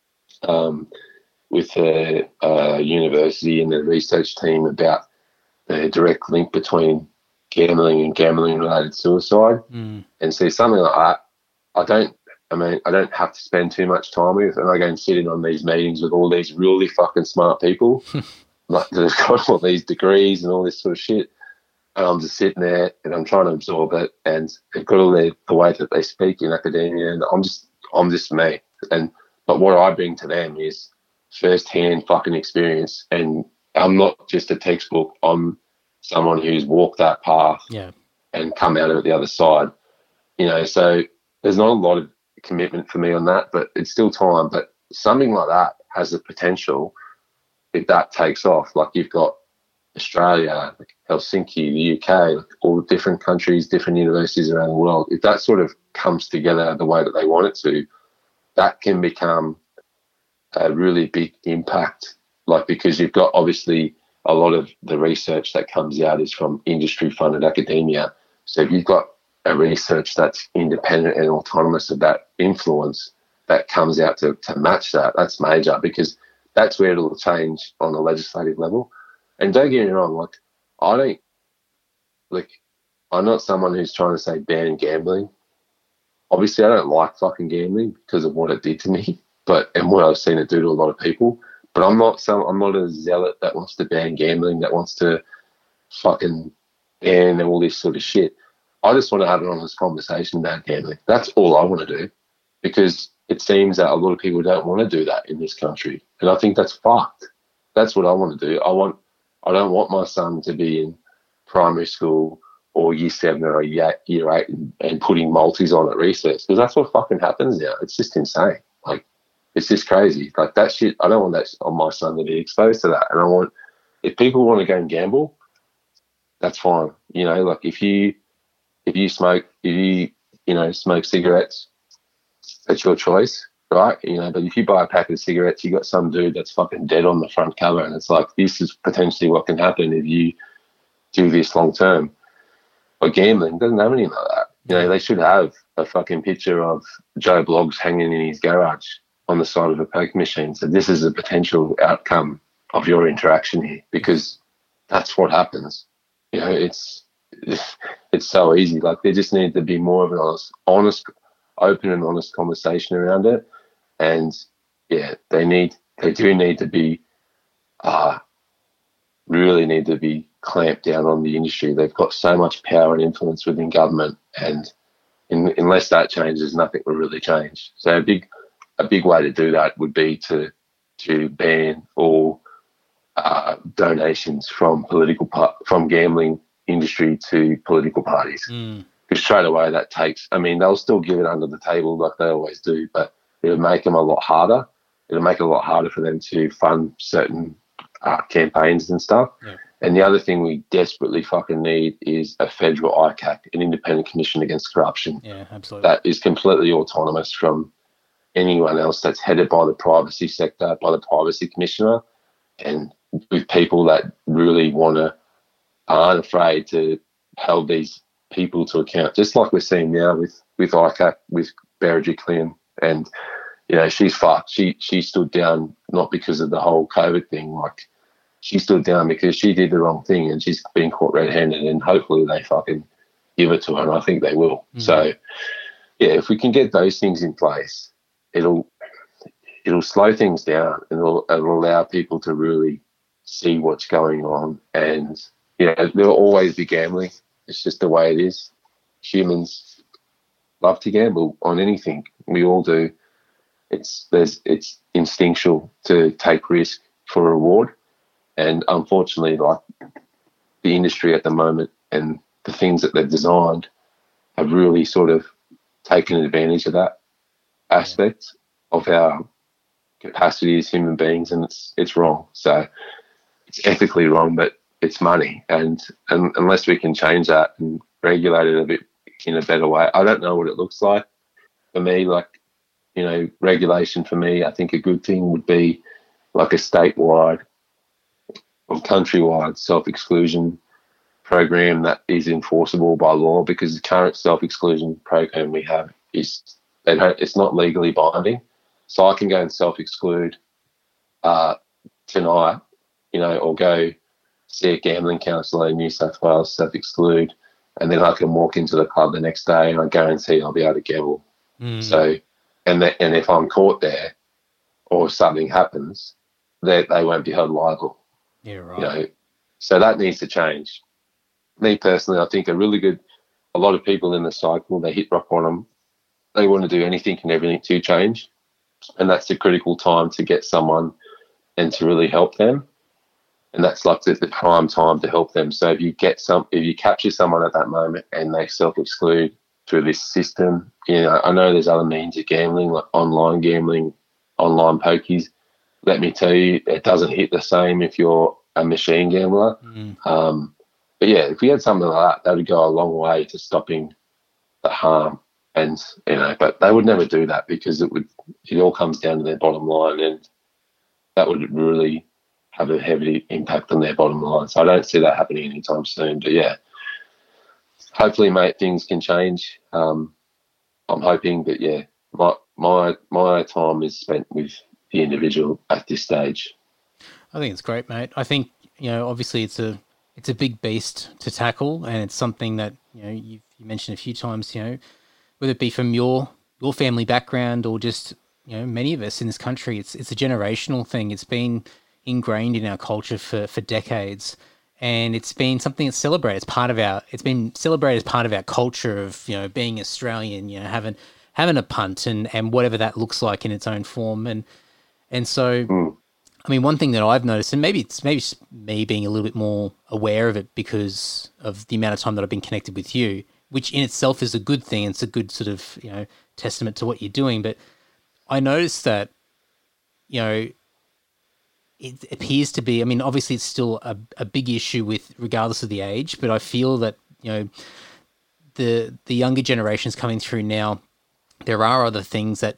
with a university and the research team about the direct link between gambling and gambling-related suicide. And see, something like that, I don't have to spend too much time with, and I go and sit in on these meetings with all these really fucking smart people, like they've got all these degrees and all this sort of shit, and I'm just sitting there and I'm trying to absorb it, and they've got all the way that they speak in academia, and I'm just me. But what I bring to them is first-hand fucking experience, and I'm not just a textbook. I'm someone who's walked that path and come out of it the other side. So there's not a lot of commitment for me on that, but it's still time. But something like that has the potential, if that takes off. Like, you've got Australia, like Helsinki, the UK, like all the different countries, different universities around the world. If that sort of comes together the way that they want it to, that can become a really big impact. Like, because you've got obviously a lot of the research that comes out is from industry-funded academia. So if you've got a research that's independent and autonomous of that influence that comes out to match that, that's major, because that's where it'll change on a legislative level. And don't get me wrong, like, like, I'm not someone who's trying to say ban gambling. Obviously, I don't like fucking gambling because of what it did to me, and what I've seen it do to a lot of people. But I'm not a zealot that wants to ban gambling, that wants to fucking ban all this sort of shit. I just want to have an honest conversation about gambling. That's all I want to do, because it seems that a lot of people don't want to do that in this country, and I think that's fucked. That's what I want to do. I don't want my son to be in primary school or year 7 or year 8 and putting multis on at recess, because that's what fucking happens now. It's just insane. Like, it's just crazy. Like, that shit, I don't want that on my son to be exposed to that. And if people want to go and gamble, that's fine. You know, like, if you smoke, smoke cigarettes, that's your choice, right? You know, but if you buy a packet of cigarettes, you got some dude that's fucking dead on the front cover, and it's like, this is potentially what can happen if you do this long term. But gambling doesn't have anything like that. You know, they should have a fucking picture of Joe Bloggs hanging in his garage on the side of a poker machine. So this is a potential outcome of your interaction here, because that's what happens. You know, it's so easy. Like, there just needs to be more of an honest, open and honest conversation around it. And yeah, they do need to be, really need to be clamped down on the industry. They've got so much power and influence within government, and unless that changes, nothing will really change. So a big way to do that would be to ban all donations from gambling industry to political parties. Because straight away that takes, I mean, they'll still give it under the table like they always do, but it'll make them a lot harder. It'll make it a lot harder for them to fund certain campaigns and stuff. Yeah. And the other thing we desperately fucking need is a federal ICAC, an Independent Commission Against Corruption. Yeah, absolutely. That is completely autonomous from anyone else, that's headed by the privacy sector, by the privacy commissioner, and with people that really aren't afraid to hold these people to account, just like we're seeing now with ICAC, with Berejiklian. And, you know, she's fucked. She stood down not because of the whole COVID thing. Like, she stood down because she did the wrong thing, and she's been caught red-handed, and hopefully they fucking give it to her, and I think they will. Mm-hmm. So, yeah, if we can get those things in place, it'll slow things down, and it'll allow people to really see what's going on. And, you know, there'll always be gambling. It's just the way it is. Humans love to gamble on anything. We all do. It's instinctual to take risk for reward. And unfortunately, like, the industry at the moment and the things that they've designed have really sort of taken advantage of that aspect of our capacity as human beings, and it's wrong. So it's ethically wrong, but it's money. And unless we can change that and regulate it a bit in a better way, I don't know what it looks like. For me, like, you know, regulation for me, I think a good thing would be like a statewide or countrywide self-exclusion program that is enforceable by law, because the current self-exclusion program we have it's not legally binding. So I can go and self-exclude tonight, you know, or go see a gambling counsellor in New South Wales, self-exclude, and then I can walk into the club the next day and I guarantee I'll be able to gamble. So, and if I'm caught there or something happens, they won't be held liable. Yeah, right. You know, so that needs to change. Me personally, I think a lot of people in the cycle, they hit rock bottom. They want to do anything and everything to change, and that's the critical time to get someone and to really help them. And that's like the prime time to help them. So if you capture someone at that moment and they self-exclude through this system, you know, I know there's other means of gambling, like online gambling, online pokies. Let me tell you, it doesn't hit the same if you're a machine gambler. But yeah, if we had something like that would go a long way to stopping the harm. And, you know, but they would never do that because it all comes down to their bottom line, and that would really have a heavy impact on their bottom line. So I don't see that happening anytime soon. But yeah, hopefully, mate, things can change. I'm hoping, but yeah, my time is spent with the individual at this stage. I think it's great, mate. I think, you know, obviously it's a it's a big beast to tackle, and it's something that you mentioned a few times. Whether it be from your family background or just many of us in this country, it's a generational thing. It's been ingrained in our culture for decades, and it's been something that's celebrated. It's been celebrated as part of our culture of being Australian. Having a punt and whatever that looks like in its own form, and so. I mean, one thing that I've noticed, and maybe it's me being a little bit more aware of it because of the amount of time that I've been connected with you, which in itself is a good thing. It's a good sort of, testament to what you're doing. But I noticed that, it appears to be, I mean, obviously it's still a big issue with regardless of the age, but I feel that, the younger generations coming through now, there are other things that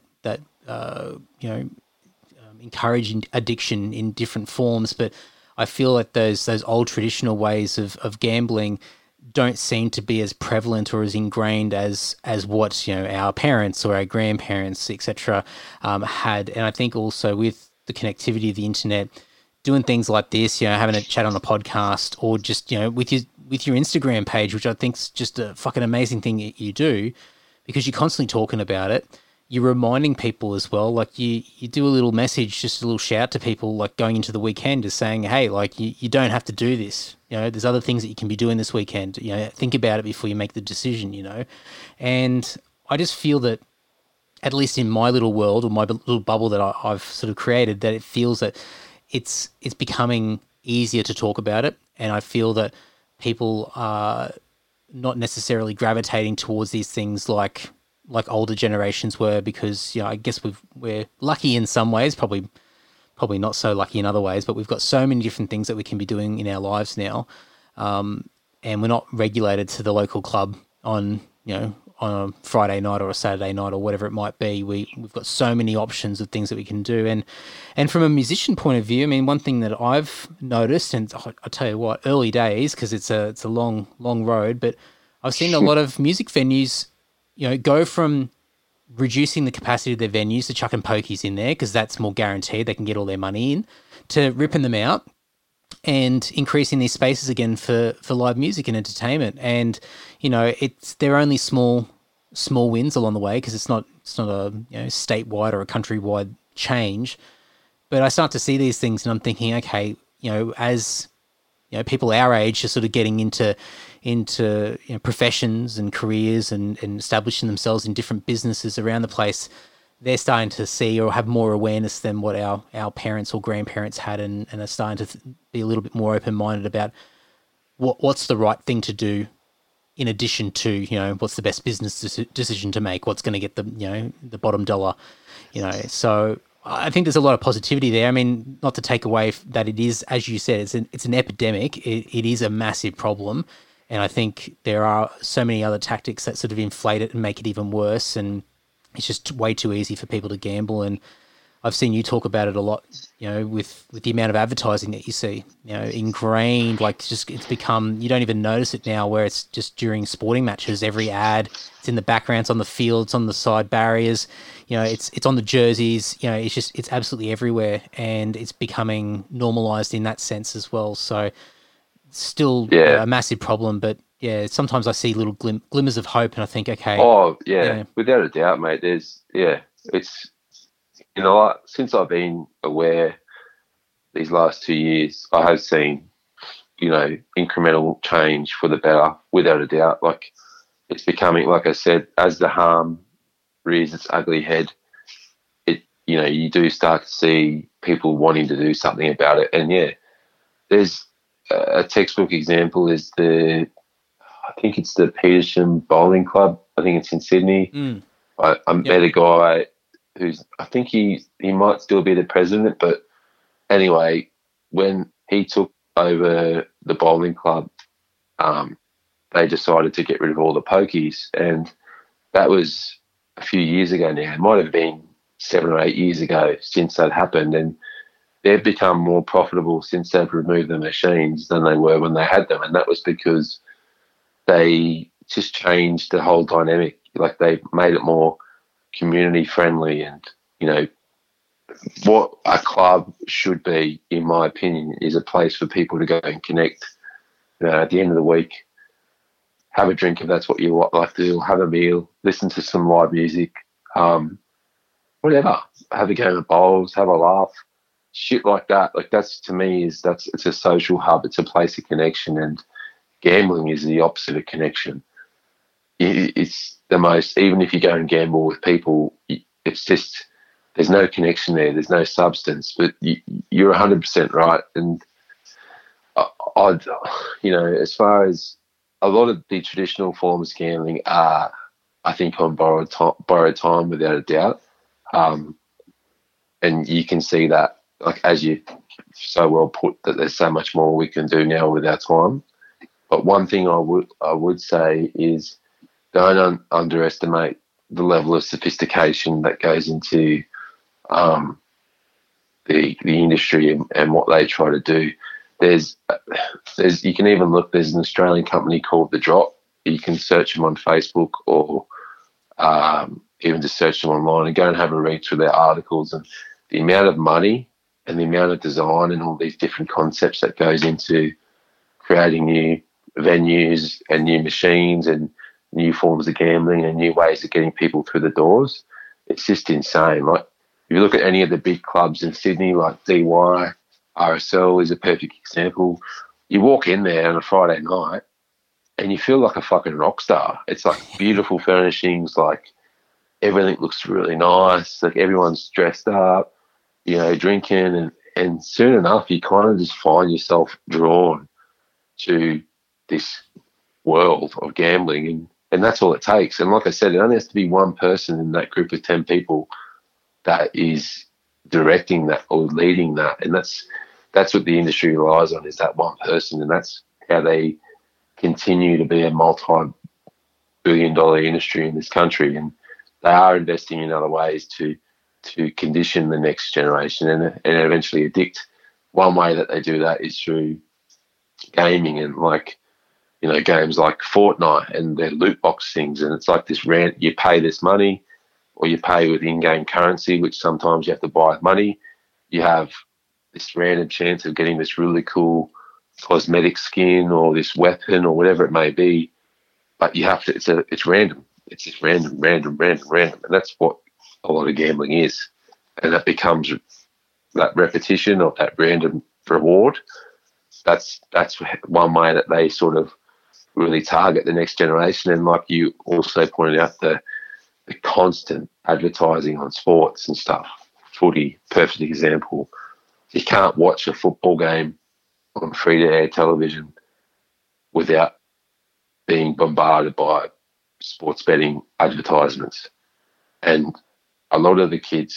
encourage addiction in different forms, but I feel like those old traditional ways of gambling don't seem to be as prevalent or as ingrained as what our parents or our grandparents, etc., had. And I think also with the connectivity of the internet, doing things like this, having a chat on a podcast, or just with your Instagram page, which I think is just a fucking amazing thing that you do, because you're constantly talking about it. You're reminding people as well, like you do a little message, just a little shout to people, like going into the weekend, just saying, hey, like you don't have to do this. There's other things that you can be doing this weekend. Think about it before you make the decision. And I just feel that, at least in my little world or my little bubble that I've sort of created, that it feels that it's becoming easier to talk about it, and I feel that people are not necessarily gravitating towards these things like older generations were, because I guess we're lucky in some ways, probably not so lucky in other ways, but we've got so many different things that we can be doing in our lives now, and we're not regulated to the local club on a Friday night or a Saturday night or whatever it might be. We've got so many options of things that we can do, and from a musician point of view, I mean, one thing that I've noticed, and I tell you what, early days, because it's a long road, but I've seen a lot of music venues go from reducing the capacity of their venues to chucking pokies in there because that's more guaranteed, they can get all their money in, to ripping them out and increasing these spaces again for live music and entertainment. And they're only small wins along the way, because it's not a statewide or a countrywide change. But I start to see these things and I'm thinking, okay, as people our age are sort of getting into professions and careers and establishing themselves in different businesses around the place, they're starting to see or have more awareness than what our parents or grandparents had, and are starting to be a little bit more open-minded about what's the right thing to do, in addition to what's the best business decision to make, what's going to get the bottom dollar, So I think there's a lot of positivity there. I mean, not to take away that it is, as you said, it's an epidemic. It is a massive problem. And I think there are so many other tactics that sort of inflate it and make it even worse. And it's just way too easy for people to gamble. And I've seen you talk about it a lot, with the amount of advertising that you see, ingrained, like just it's become, you don't even notice it now, where it's just during sporting matches, every ad, it's in the backgrounds, on the fields, on the side barriers, it's on the jerseys, it's absolutely everywhere, and it's becoming normalized in that sense as well. So still a massive problem, but sometimes I see little glimmers of hope, and I think, okay. Oh yeah, without a doubt, mate. It's since I've been aware these last 2 years, I have seen incremental change for the better, without a doubt. Like, it's becoming, like I said, as the harm rears its ugly head, you do start to see people wanting to do something about it. And there's a textbook example is I think it's the Petersham Bowling Club. I think it's in Sydney. I met a guy I think he might still be the president, but anyway, when he took over the bowling club, they decided to get rid of all the pokies, and that was a few years ago now. It might have been 7 or 8 years ago since that happened, and they've become more profitable since they've removed the machines than they were when they had them, and that was because they just changed the whole dynamic. Like, they made it more community friendly, and what a club should be, in my opinion, is a place for people to go and connect at the end of the week, have a drink if that's what you like to do, have a meal, listen to some live music, whatever. Have a game of bowls, have a laugh, shit like that. Like that's to me it's a social hub. It's a place of connection, and gambling is the opposite of connection. It's the most. Even if you go and gamble with people, it's just there's no connection there. There's no substance. But you're 100% right. And I'd, as far as a lot of the traditional forms of gambling are, I think, on borrowed time without a doubt. And you can see that, like as you so well put, that there's so much more we can do now with our time. But one thing I would say is don't underestimate the level of sophistication that goes into the industry and what they try to do. There's you can even look. There's an Australian company called The Drop. You can search them on Facebook or even just search them online and go and have a read through their articles, and the amount of money and the amount of design and all these different concepts that goes into creating new venues and new machines and new forms of gambling and new ways of getting people through the doors. It's just insane. Like if you look at any of the big clubs in Sydney, like DY, RSL is a perfect example. You walk in there on a Friday night and you feel like a fucking rock star. It's like beautiful furnishings, like everything looks really nice, like everyone's dressed up, drinking, and soon enough you kind of just find yourself drawn to this world of gambling, and that's all it takes. And like I said, it only has to be one person in that group of 10 people that is directing that or leading that, and that's what the industry relies on, is that one person, and that's how they continue to be a multi-billion-dollar industry in this country. And they are investing in other ways to condition the next generation and eventually addict. One way that they do that is through gaming and games like Fortnite and their loot box things. And it's like this you pay this money or you pay with in-game currency, which sometimes you have to buy with money. You have this random chance of getting this really cool cosmetic skin or this weapon or whatever it may be, but you have to. It's random. It's just random, and that's what a lot of gambling is. And that becomes that repetition of that random reward. That's one way that they sort of really target the next generation. And like you also pointed out, the constant advertising on sports and stuff. Footy, perfect example. You can't watch a football game on free-to-air television without being bombarded by sports betting advertisements. And a lot of the kids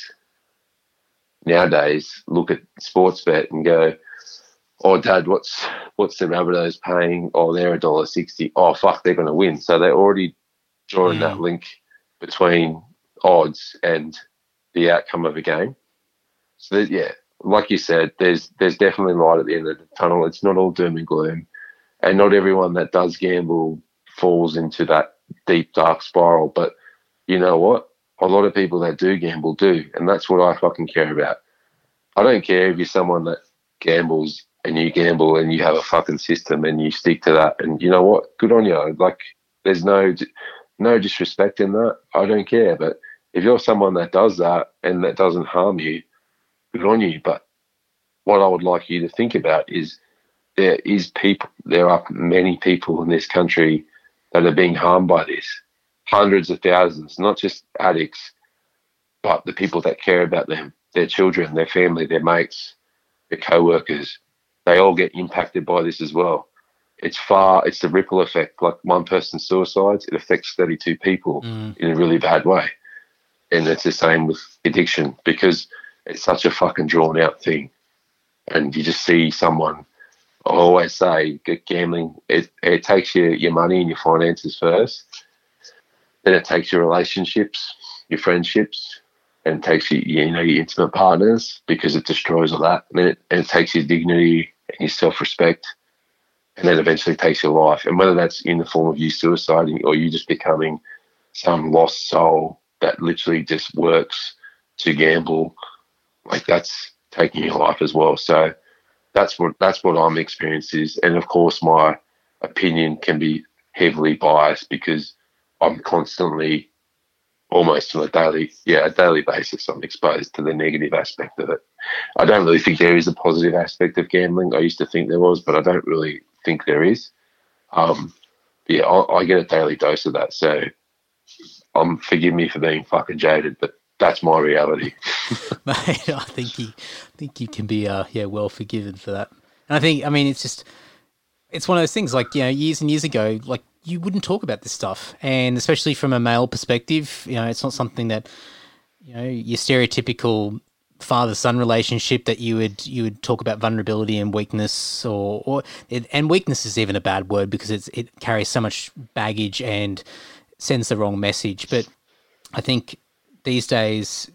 nowadays look at sports bet and go, "Oh, Dad, what's the Rabbitohs paying? Oh, they're $1.60. Oh, fuck, they're going to win." So they're already drawing that link between odds and the outcome of a game. So yeah, like you said, there's definitely light at the end of the tunnel. It's not all doom and gloom, and not everyone that does gamble falls into that deep dark spiral. But you know what? A lot of people that do gamble do, and that's what I fucking care about. I don't care if you're someone that gambles and you gamble and you have a fucking system and you stick to that, and you know what? Good on you. Like, there's no disrespect in that. I don't care. But if you're someone that does that and that doesn't harm you, good on you. But what I would like you to think about is there are many people in this country that are being harmed by this. Hundreds of thousands, not just addicts, but the people that care about them, their children, their family, their mates, their co-workers. They all get impacted by this as well. It's the ripple effect. Like one person's suicides, it affects 32 people in a really bad way. And it's the same with addiction, because it's such a fucking drawn out thing. And you just see someone, I always say, gambling, it takes your money and your finances first. Then it takes your relationships, your friendships, and it takes your intimate partners, because it destroys all that. And then it takes your dignity and your self-respect, and then eventually takes your life. And whether that's in the form of you suiciding or you just becoming some lost soul that literally just works to gamble, like that's taking your life as well. So that's what I'm experiencing is. And of course, my opinion can be heavily biased because I'm constantly, almost on a daily basis, I'm exposed to the negative aspect of it. I don't really think there is a positive aspect of gambling. I used to think there was, but I don't really think there is. I get a daily dose of that. So forgive me for being fucking jaded, but that's my reality. Mate, I think you can be well forgiven for that. And it's one of those things, like, years and years ago, like, you wouldn't talk about this stuff, and especially from a male perspective, it's not something that, your stereotypical father-son relationship that you would talk about vulnerability and weakness, and weakness is even a bad word because it carries so much baggage and sends the wrong message. But I think these days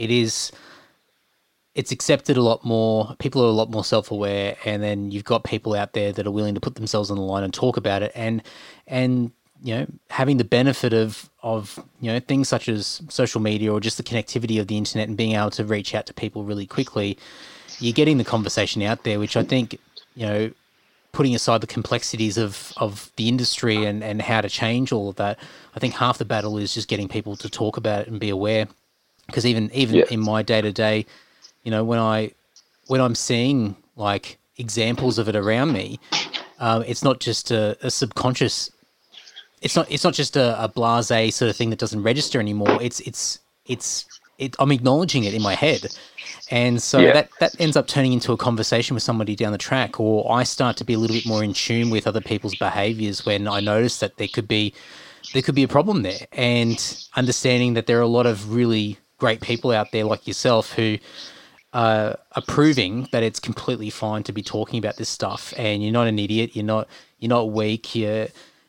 it's accepted a lot more. People are a lot more self-aware, and then you've got people out there that are willing to put themselves on the line and talk about it, and having the benefit of things such as social media or just the connectivity of the internet and being able to reach out to people really quickly. You're getting the conversation out there, which I think, putting aside the complexities of the industry and how to change all of that, I think half the battle is just getting people to talk about it and be aware. Because even in my day-to-day, when I'm seeing like examples of it around me, it's not just a subconscious. It's not just a blasé sort of thing that doesn't register anymore. I'm acknowledging it in my head, and so that ends up turning into a conversation with somebody down the track, or I start to be a little bit more in tune with other people's behaviours when I notice that there could be a problem there, and understanding that there are a lot of really great people out there like yourself who are proving that it's completely fine to be talking about this stuff, and you're not an idiot, you're not weak, you're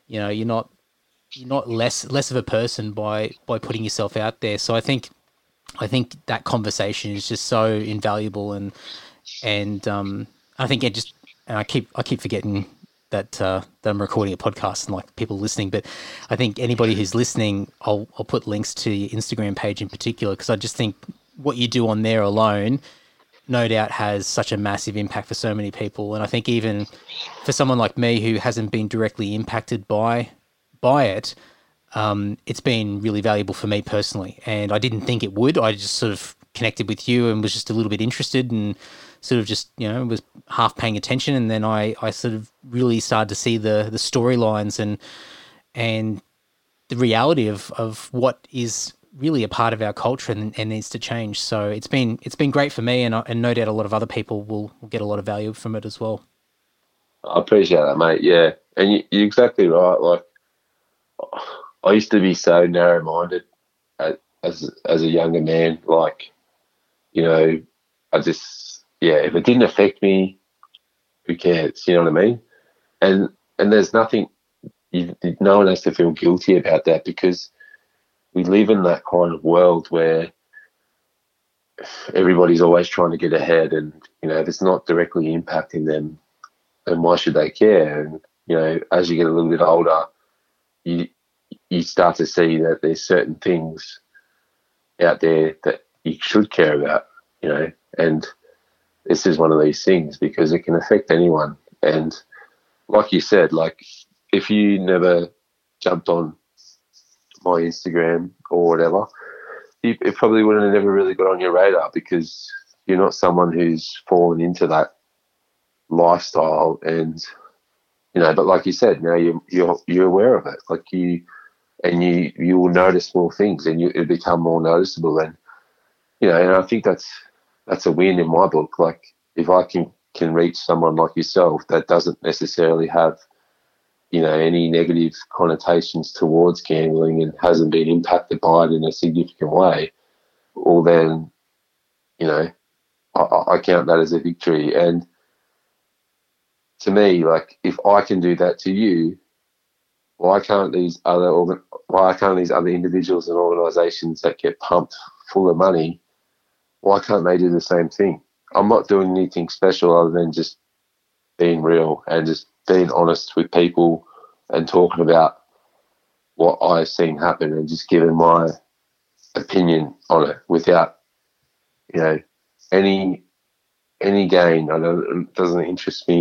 not less of a person by putting yourself out there. So I think that conversation is just so invaluable, and I think I keep forgetting that I'm recording a podcast and like people listening, but I think anybody who's listening, I'll put links to your Instagram page in particular, because I just think what you do on there alone, no doubt, has such a massive impact for so many people. And I think even for someone like me who hasn't been directly impacted by it, it's been really valuable for me personally. And I didn't think it would. I just sort of connected with you and was just a little bit interested, and sort of just, was half paying attention. And then I sort of really started to see the storylines and the reality of what is really a part of our culture and needs to change. So it's been great for me, and no doubt a lot of other people will get a lot of value from it as well. I appreciate that, mate. Yeah, and you're exactly right. Like, I used to be so narrow-minded as a younger man. Like, I just, if it didn't affect me, who cares? You know what I mean? And there's nothing. No one has to feel guilty about that, because we live in that kind of world where everybody's always trying to get ahead, and if it's not directly impacting them, then why should they care? And as you get a little bit older, you start to see that there's certain things out there that you should care about, and this is one of these things, because it can affect anyone. And like you said, like, if you never jumped on my Instagram or whatever, it probably would have never really got on your radar, because you're not someone who's fallen into that lifestyle. And but like you said, now you're aware of it. Like, you will notice more things, and it'll become more noticeable. And and I think that's a win in my book. Like, if I can reach someone like yourself that doesn't necessarily have any negative connotations towards gambling and hasn't been impacted by it in a significant way, well then, I count that as a victory. And to me, like, if I can do that to you, why can't these other individuals and organisations that get pumped full of money, why can't they do the same thing? I'm not doing anything special other than just being real and just being honest with people and talking about what I've seen happen and just giving my opinion on it without, any gain. I know it doesn't interest me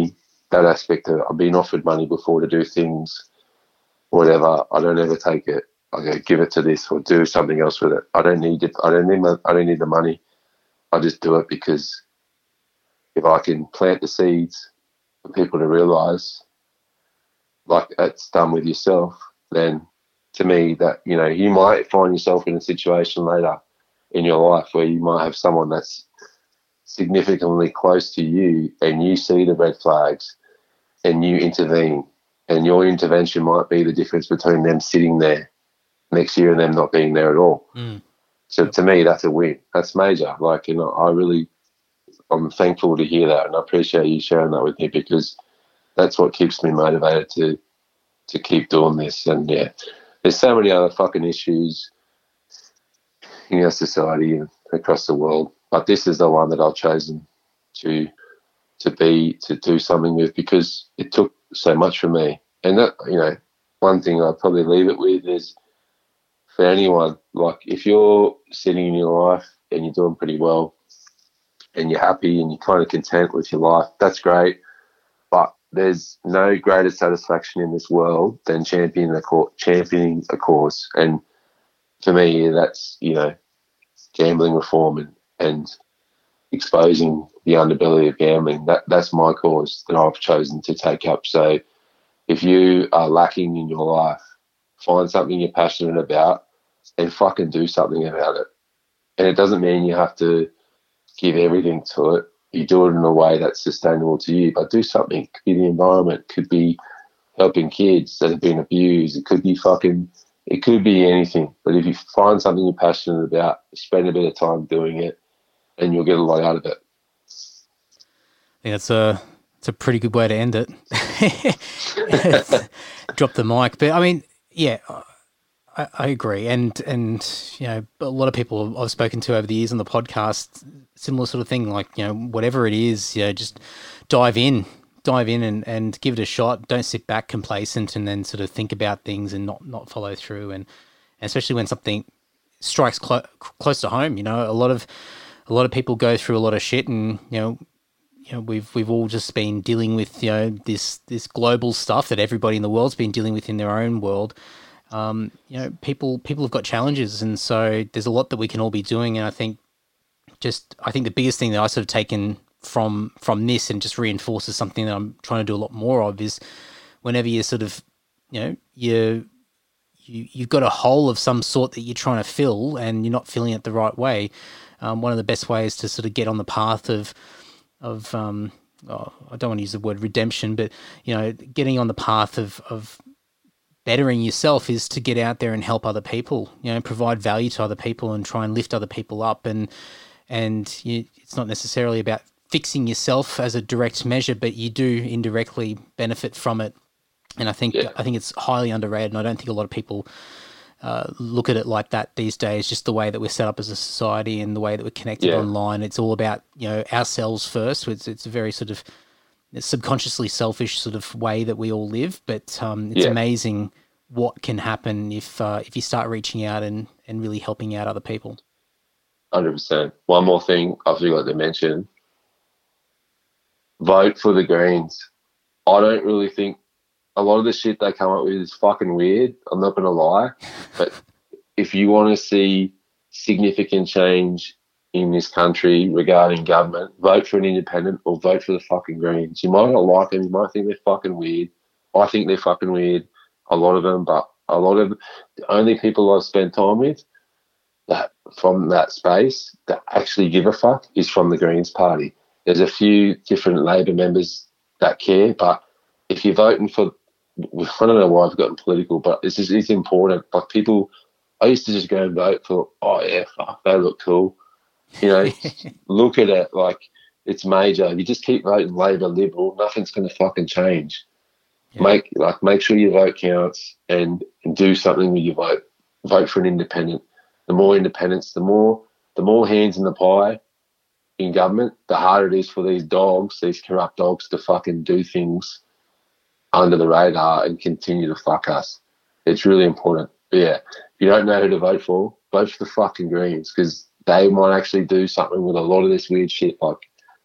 that aspect of it. I've been offered money before to do things, whatever. I don't ever take it. I go, give it to this or do something else with it. I don't need it. I don't need the money. I just do it because if I can plant the seeds for people to realise, like it's done with yourself, then to me that, you know, you might find yourself in a situation later in your life where you might have someone that's significantly close to you and you see the red flags and you intervene, and your intervention might be the difference between them sitting there next year and them not being there at all. So to me, that's a win. That's major. Like, you know, I'm thankful to hear that, and I appreciate you sharing that with me, because that's what keeps me motivated to keep doing this. And yeah, there's so many other fucking issues in our society and across the world, but this is the one that I've chosen to do something with, because it took so much from me. And that, you know, one thing I'd probably leave it with is, for anyone, like if you're sitting in your life and you're doing pretty well and you're happy and you're kind of content with your life, that's great. But there's no greater satisfaction in this world than championing a cause. And for me, that's, you know, gambling reform and exposing the underbelly of gambling. That's my cause that I've chosen to take up. So if you are lacking in your life, find something you're passionate about and fucking do something about it. And it doesn't mean you have to give everything to it. You do it in a way that's sustainable to you, but do something. It could be the environment, it could be helping kids that have been abused, it could be anything. But if you find something you're passionate about, spend a bit of time doing it and you'll get a lot out of it. I think it's a pretty good way to end it. Drop the mic. But I mean, yeah, I agree. And, you know, a lot of people I've spoken to over the years on the podcast, similar sort of thing, like, you know, whatever it is, you know, just dive in and give it a shot. Don't sit back complacent and then sort of think about things and not follow through. And especially when something strikes close to home, you know, a lot of people go through a lot of shit, and, you know, we've all just been dealing with, you know, this global stuff that everybody in the world's been dealing with in their own world. You know, people have got challenges, and so there's a lot that we can all be doing. And I think the biggest thing that I sort of taken from this, and just reinforces something that I'm trying to do a lot more of, is whenever you sort of, you know, you've got a hole of some sort that you're trying to fill and you're not filling it the right way. One of the best ways to sort of get on the path of I don't want to use the word redemption, but, you know, getting on the path of bettering yourself is to get out there and help other people, you know, provide value to other people and try and lift other people up. And it's not necessarily about fixing yourself as a direct measure, but you do indirectly benefit from it. And I think it's highly underrated, and I don't think a lot of people look at it like that these days. Just the way that we're set up as a society and the way that we're connected online, it's all about, you know, ourselves first. It's a very sort of subconsciously selfish sort of way that we all live, but it's amazing what can happen if you start reaching out and really helping out other people. 100%. One more thing I forgot to mention: vote for the Greens. I don't really think a lot of the shit they come up with is fucking weird. I'm not going to lie. But if you want to see significant change in this country regarding government, vote for an independent or vote for the fucking Greens. You might not like them. You might think they're fucking weird. I think they're fucking weird, a lot of them. But a lot of the only people I've spent time with that from that space that actually give a fuck is from the Greens party. There's a few different Labor members that care, but if you're voting for, I don't know why I've gotten political, but it's important. Like, people, I used to just go and vote for, oh yeah, fuck, they look cool. You know, look at it like it's major. You just keep voting Labor, Liberal, nothing's going to fucking change. Yeah. Make sure your vote counts and do something with your vote. Vote for an independent. The more independents, the more hands in the pie in government, the harder it is for these corrupt dogs, to fucking do things under the radar and continue to fuck us. It's really important. But yeah, if you don't know who to vote for the fucking Greens, because they might actually do something with a lot of this weird shit. Like,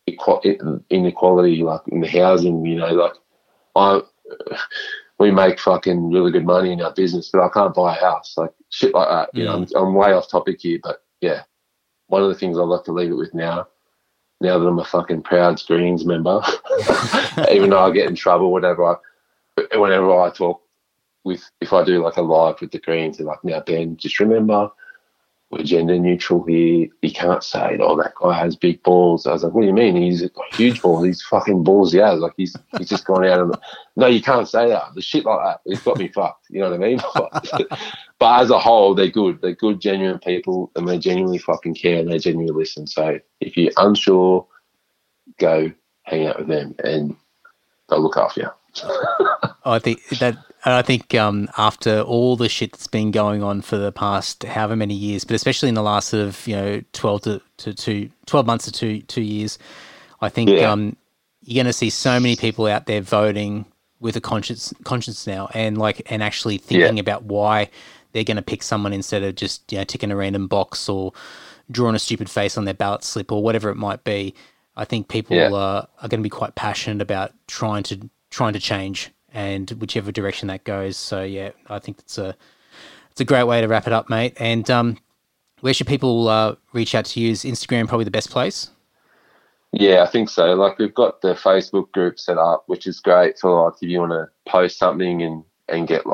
inequality, like in the housing. Like I we make fucking really good money in our business, but I can't buy a house, like shit like that. I'm way off topic here, but yeah, one of the things I'd like to leave it with now that I'm a fucking proud Greens member, even though I get in trouble, whenever I talk if I do like a live with the Greens, they're like, now Ben, just remember, we're gender neutral here. You can't say, oh, that guy has big balls. I was like, what do you mean? He's got huge balls. He's fucking balls. Yeah, like he's just gone out and no, you can't say that. The shit like that, it's got me fucked. You know what I mean? But as a whole, they're good. They're good, genuine people, and they genuinely fucking care and they genuinely listen. So if you're unsure, go hang out with them and they'll look after you. I think after all the shit that's been going on for the past however many years, but especially in the last sort of 12 months to 2 years, I think you're going to see so many people out there voting with a conscience now, and actually thinking about why they're going to pick someone instead of just ticking a random box or drawing a stupid face on their ballot slip or whatever it might be. I think people are going to be quite passionate about trying to change, and whichever direction that goes. So yeah, I think it's a great way to wrap it up, mate. And where should people reach out to you? Is Instagram probably the best place? Yeah, I think so. Like, we've got the Facebook group set up, which is great for like if you want to post something and get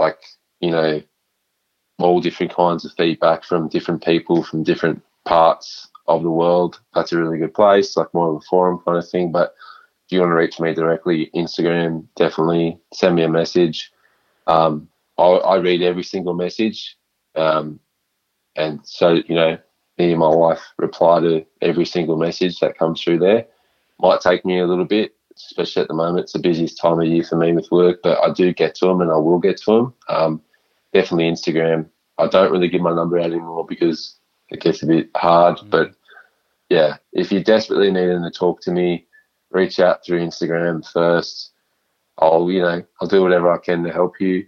all different kinds of feedback from different people from different parts of the world. That's a really good place, like more of a forum kind of thing. But if you want to reach me directly, Instagram, definitely send me a message. I read every single message. And so, me and my wife reply to every single message that comes through there. Might take me a little bit, especially at the moment. It's the busiest time of year for me with work, but I do get to them and I will get to them. Definitely Instagram. I don't really give my number out anymore because it gets a bit hard. But, yeah, if you're desperately needing to talk to me, reach out through Instagram first. I'll do whatever I can to help you,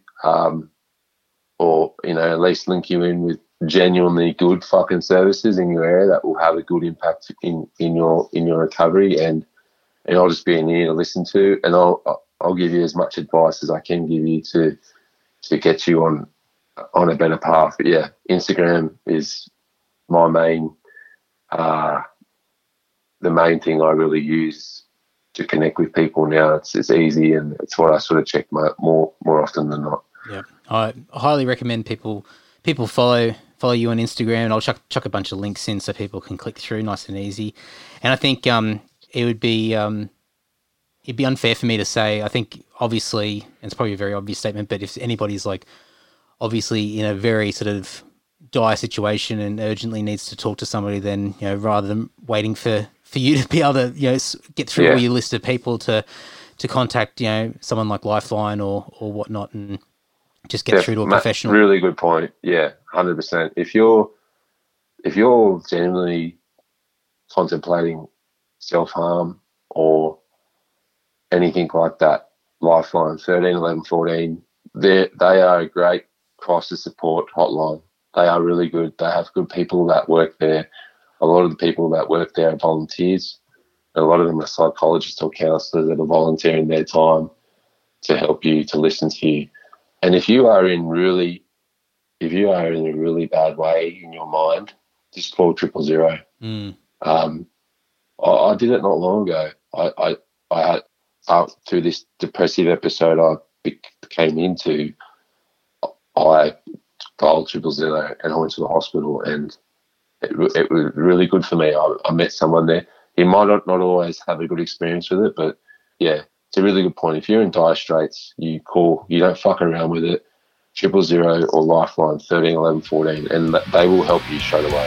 or at least link you in with genuinely good fucking services in your area that will have a good impact in your recovery. And I'll just be in here to listen to, and I'll give you as much advice as I can give you to get you on a better path. But yeah, Instagram is my main, the main thing I really use to connect with people now. It's easy, and it's what I sort of check more often than not. Yeah, I highly recommend people follow you on Instagram, and I'll chuck a bunch of links in so people can click through nice and easy. And I think it would be it'd be unfair for me to say, I think obviously, and it's probably a very obvious statement, but if anybody's obviously in a very sort of dire situation and urgently needs to talk to somebody, then rather than waiting for you to be able to get through all your list of people to contact someone like Lifeline or whatnot, and just get through to a professional. Really good point. Yeah, 100%. If you're genuinely contemplating self-harm or anything like that, Lifeline 13 11 14, they are a great crisis support hotline. They are really good. They have good people that work there. A lot of the people that work there are volunteers. A lot of them are psychologists or counsellors that are volunteering their time to help you, to listen to you. And if you are in a really bad way in your mind, just call 000. I did it not long ago. I had through this depressive episode I came into, I dialed 000 and I went to the hospital, and it was really good for me. I met someone there. You might not always have a good experience with it, but yeah, it's a really good point. If you're in dire straits, you call. You don't fuck around with it. 000 or Lifeline 13 11 14, and they will help you straight away.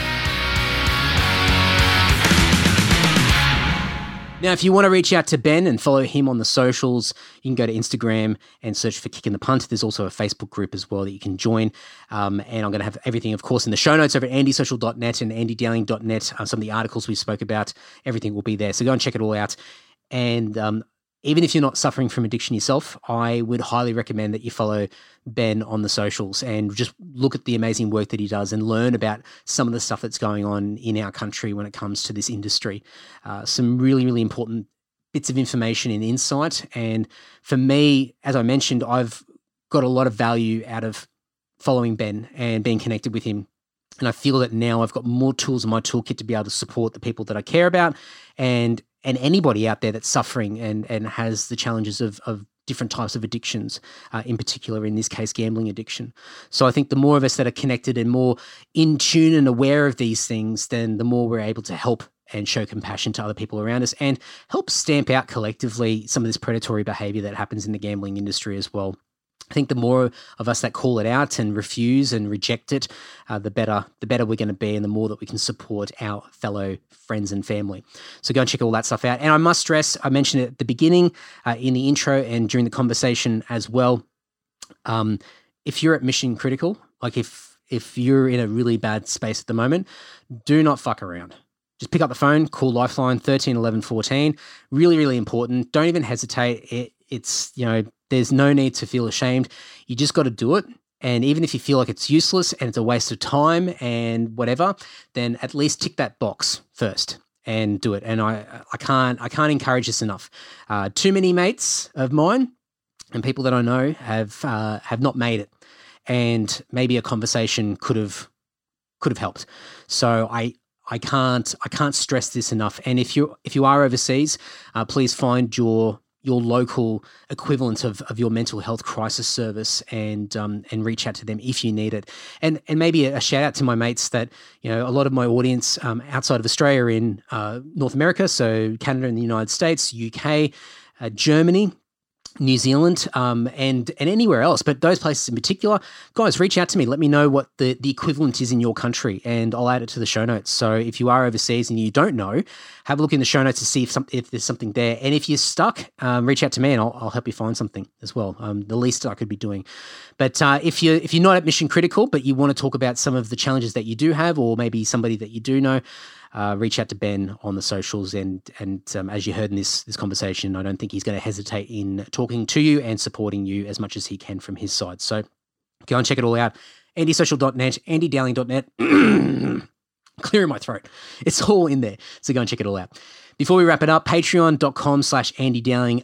Now, if you want to reach out to Ben and follow him on the socials, you can go to Instagram and search for Kicking the Punt. There's also a Facebook group as well that you can join. And I'm going to have everything, of course, in the show notes over at andysocial.net and andydowling.net. Some of the articles we spoke about, everything will be there. So go and check it all out. And even if you're not suffering from addiction yourself, I would highly recommend that you follow Ben on the socials and just look at the amazing work that he does and learn about some of the stuff that's going on in our country when it comes to this industry. Some really, really important bits of information and insight. And for me, as I mentioned, I've got a lot of value out of following Ben and being connected with him. And I feel that now I've got more tools in my toolkit to be able to support the people that I care about and anybody out there that's suffering and has the challenges of different types of addictions, in particular, in this case, gambling addiction. So I think the more of us that are connected and more in tune and aware of these things, then the more we're able to help and show compassion to other people around us and help stamp out collectively some of this predatory behavior that happens in the gambling industry as well. I think the more of us that call it out and refuse and reject it, the better we're going to be, and the more that we can support our fellow friends and family. So go and check all that stuff out. And I must stress, I mentioned it at the beginning, in the intro and during the conversation as well. If you're at mission critical, like if you're in a really bad space at the moment, do not fuck around. Just pick up the phone, call Lifeline 13 11 14. Really, really important. Don't even hesitate. It's there's no need to feel ashamed. You just got to do it. And even if you feel like it's useless and it's a waste of time and whatever, then at least tick that box first and do it. And I can't encourage this enough. Too many mates of mine and people that I know have not made it, and maybe a conversation could have helped. So I can't stress this enough. And if you are overseas, please find your local equivalent of your mental health crisis service and reach out to them if you need it. And maybe a shout out to my mates that, a lot of my audience outside of Australia are in North America, so Canada and the United States, UK, Germany, New Zealand, and anywhere else, but those places in particular, guys, reach out to me. Let me know what the equivalent is in your country, and I'll add it to the show notes. So if you are overseas and you don't know, have a look in the show notes to see if there's something there. And if you're stuck, reach out to me and I'll help you find something as well. The least I could be doing. But if you're not at mission critical, but you want to talk about some of the challenges that you do have, or maybe somebody that you do know, reach out to Ben on the socials, and as you heard in this conversation, I don't think he's going to hesitate in talking to you and supporting you as much as he can from his side. So go and check it all out. andysocial.net, andydowling.net. Clearing my throat. It's all in there. So go and check it all out. Before we wrap it up, patreon.com/andydowling.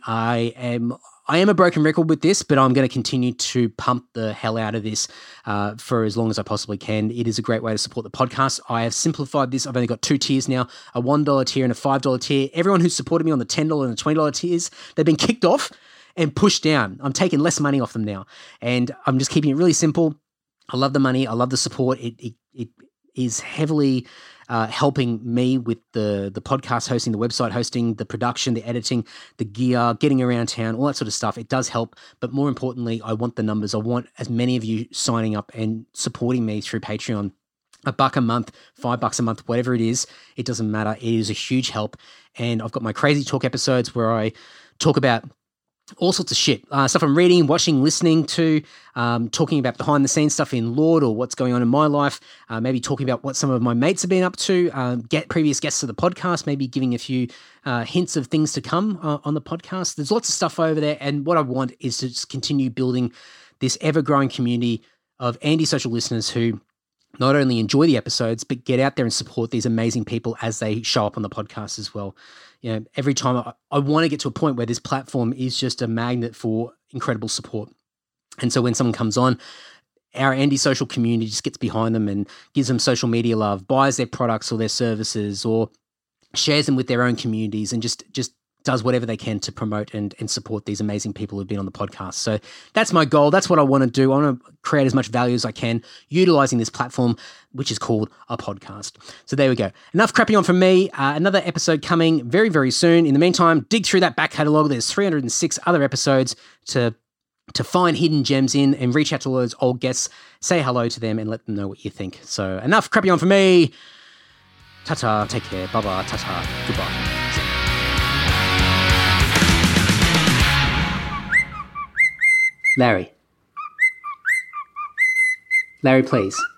I am a broken record with this, but I'm going to continue to pump the hell out of this for as long as I possibly can. It is a great way to support the podcast. I have simplified this. I've only got 2 tiers now, a $1 tier and a $5 tier. Everyone who's supported me on the $10 and the $20 tiers, they've been kicked off and pushed down. I'm taking less money off them now, and I'm just keeping it really simple. I love the money. I love the support. It is heavily helping me with the podcast hosting, the website hosting, the production, the editing, the gear, getting around town, all that sort of stuff. It does help. But more importantly, I want the numbers. I want as many of you signing up and supporting me through Patreon. $1 a month, $5 a month, whatever it is, it doesn't matter. It is a huge help. And I've got my Crazy Talk episodes where I talk about all sorts of shit, stuff I'm reading, watching, listening to, talking about behind the scenes stuff in Lord or what's going on in my life, maybe talking about what some of my mates have been up to, get previous guests to the podcast, maybe giving a few hints of things to come on the podcast. There's lots of stuff over there. And what I want is to just continue building this ever-growing community of anti-social listeners who not only enjoy the episodes, but get out there and support these amazing people as they show up on the podcast as well. Every time I want to get to a point where this platform is just a magnet for incredible support. And so when someone comes on, our anti-social community just gets behind them and gives them social media love, buys their products or their services, or shares them with their own communities, and just does whatever they can to promote and support these amazing people who've been on the podcast. So that's my goal. That's what I want to do. I want to create as much value as I can utilizing this platform, which is called a podcast. So there we go. Enough crapping on from me. Another episode coming very, very soon. In the meantime, dig through that back catalog. There's 306 other episodes to find hidden gems in, and reach out to all those old guests, say hello to them and let them know what you think. So enough crapping on from me. Ta-ta, take care, bye-bye, ta-ta, goodbye. Larry, please.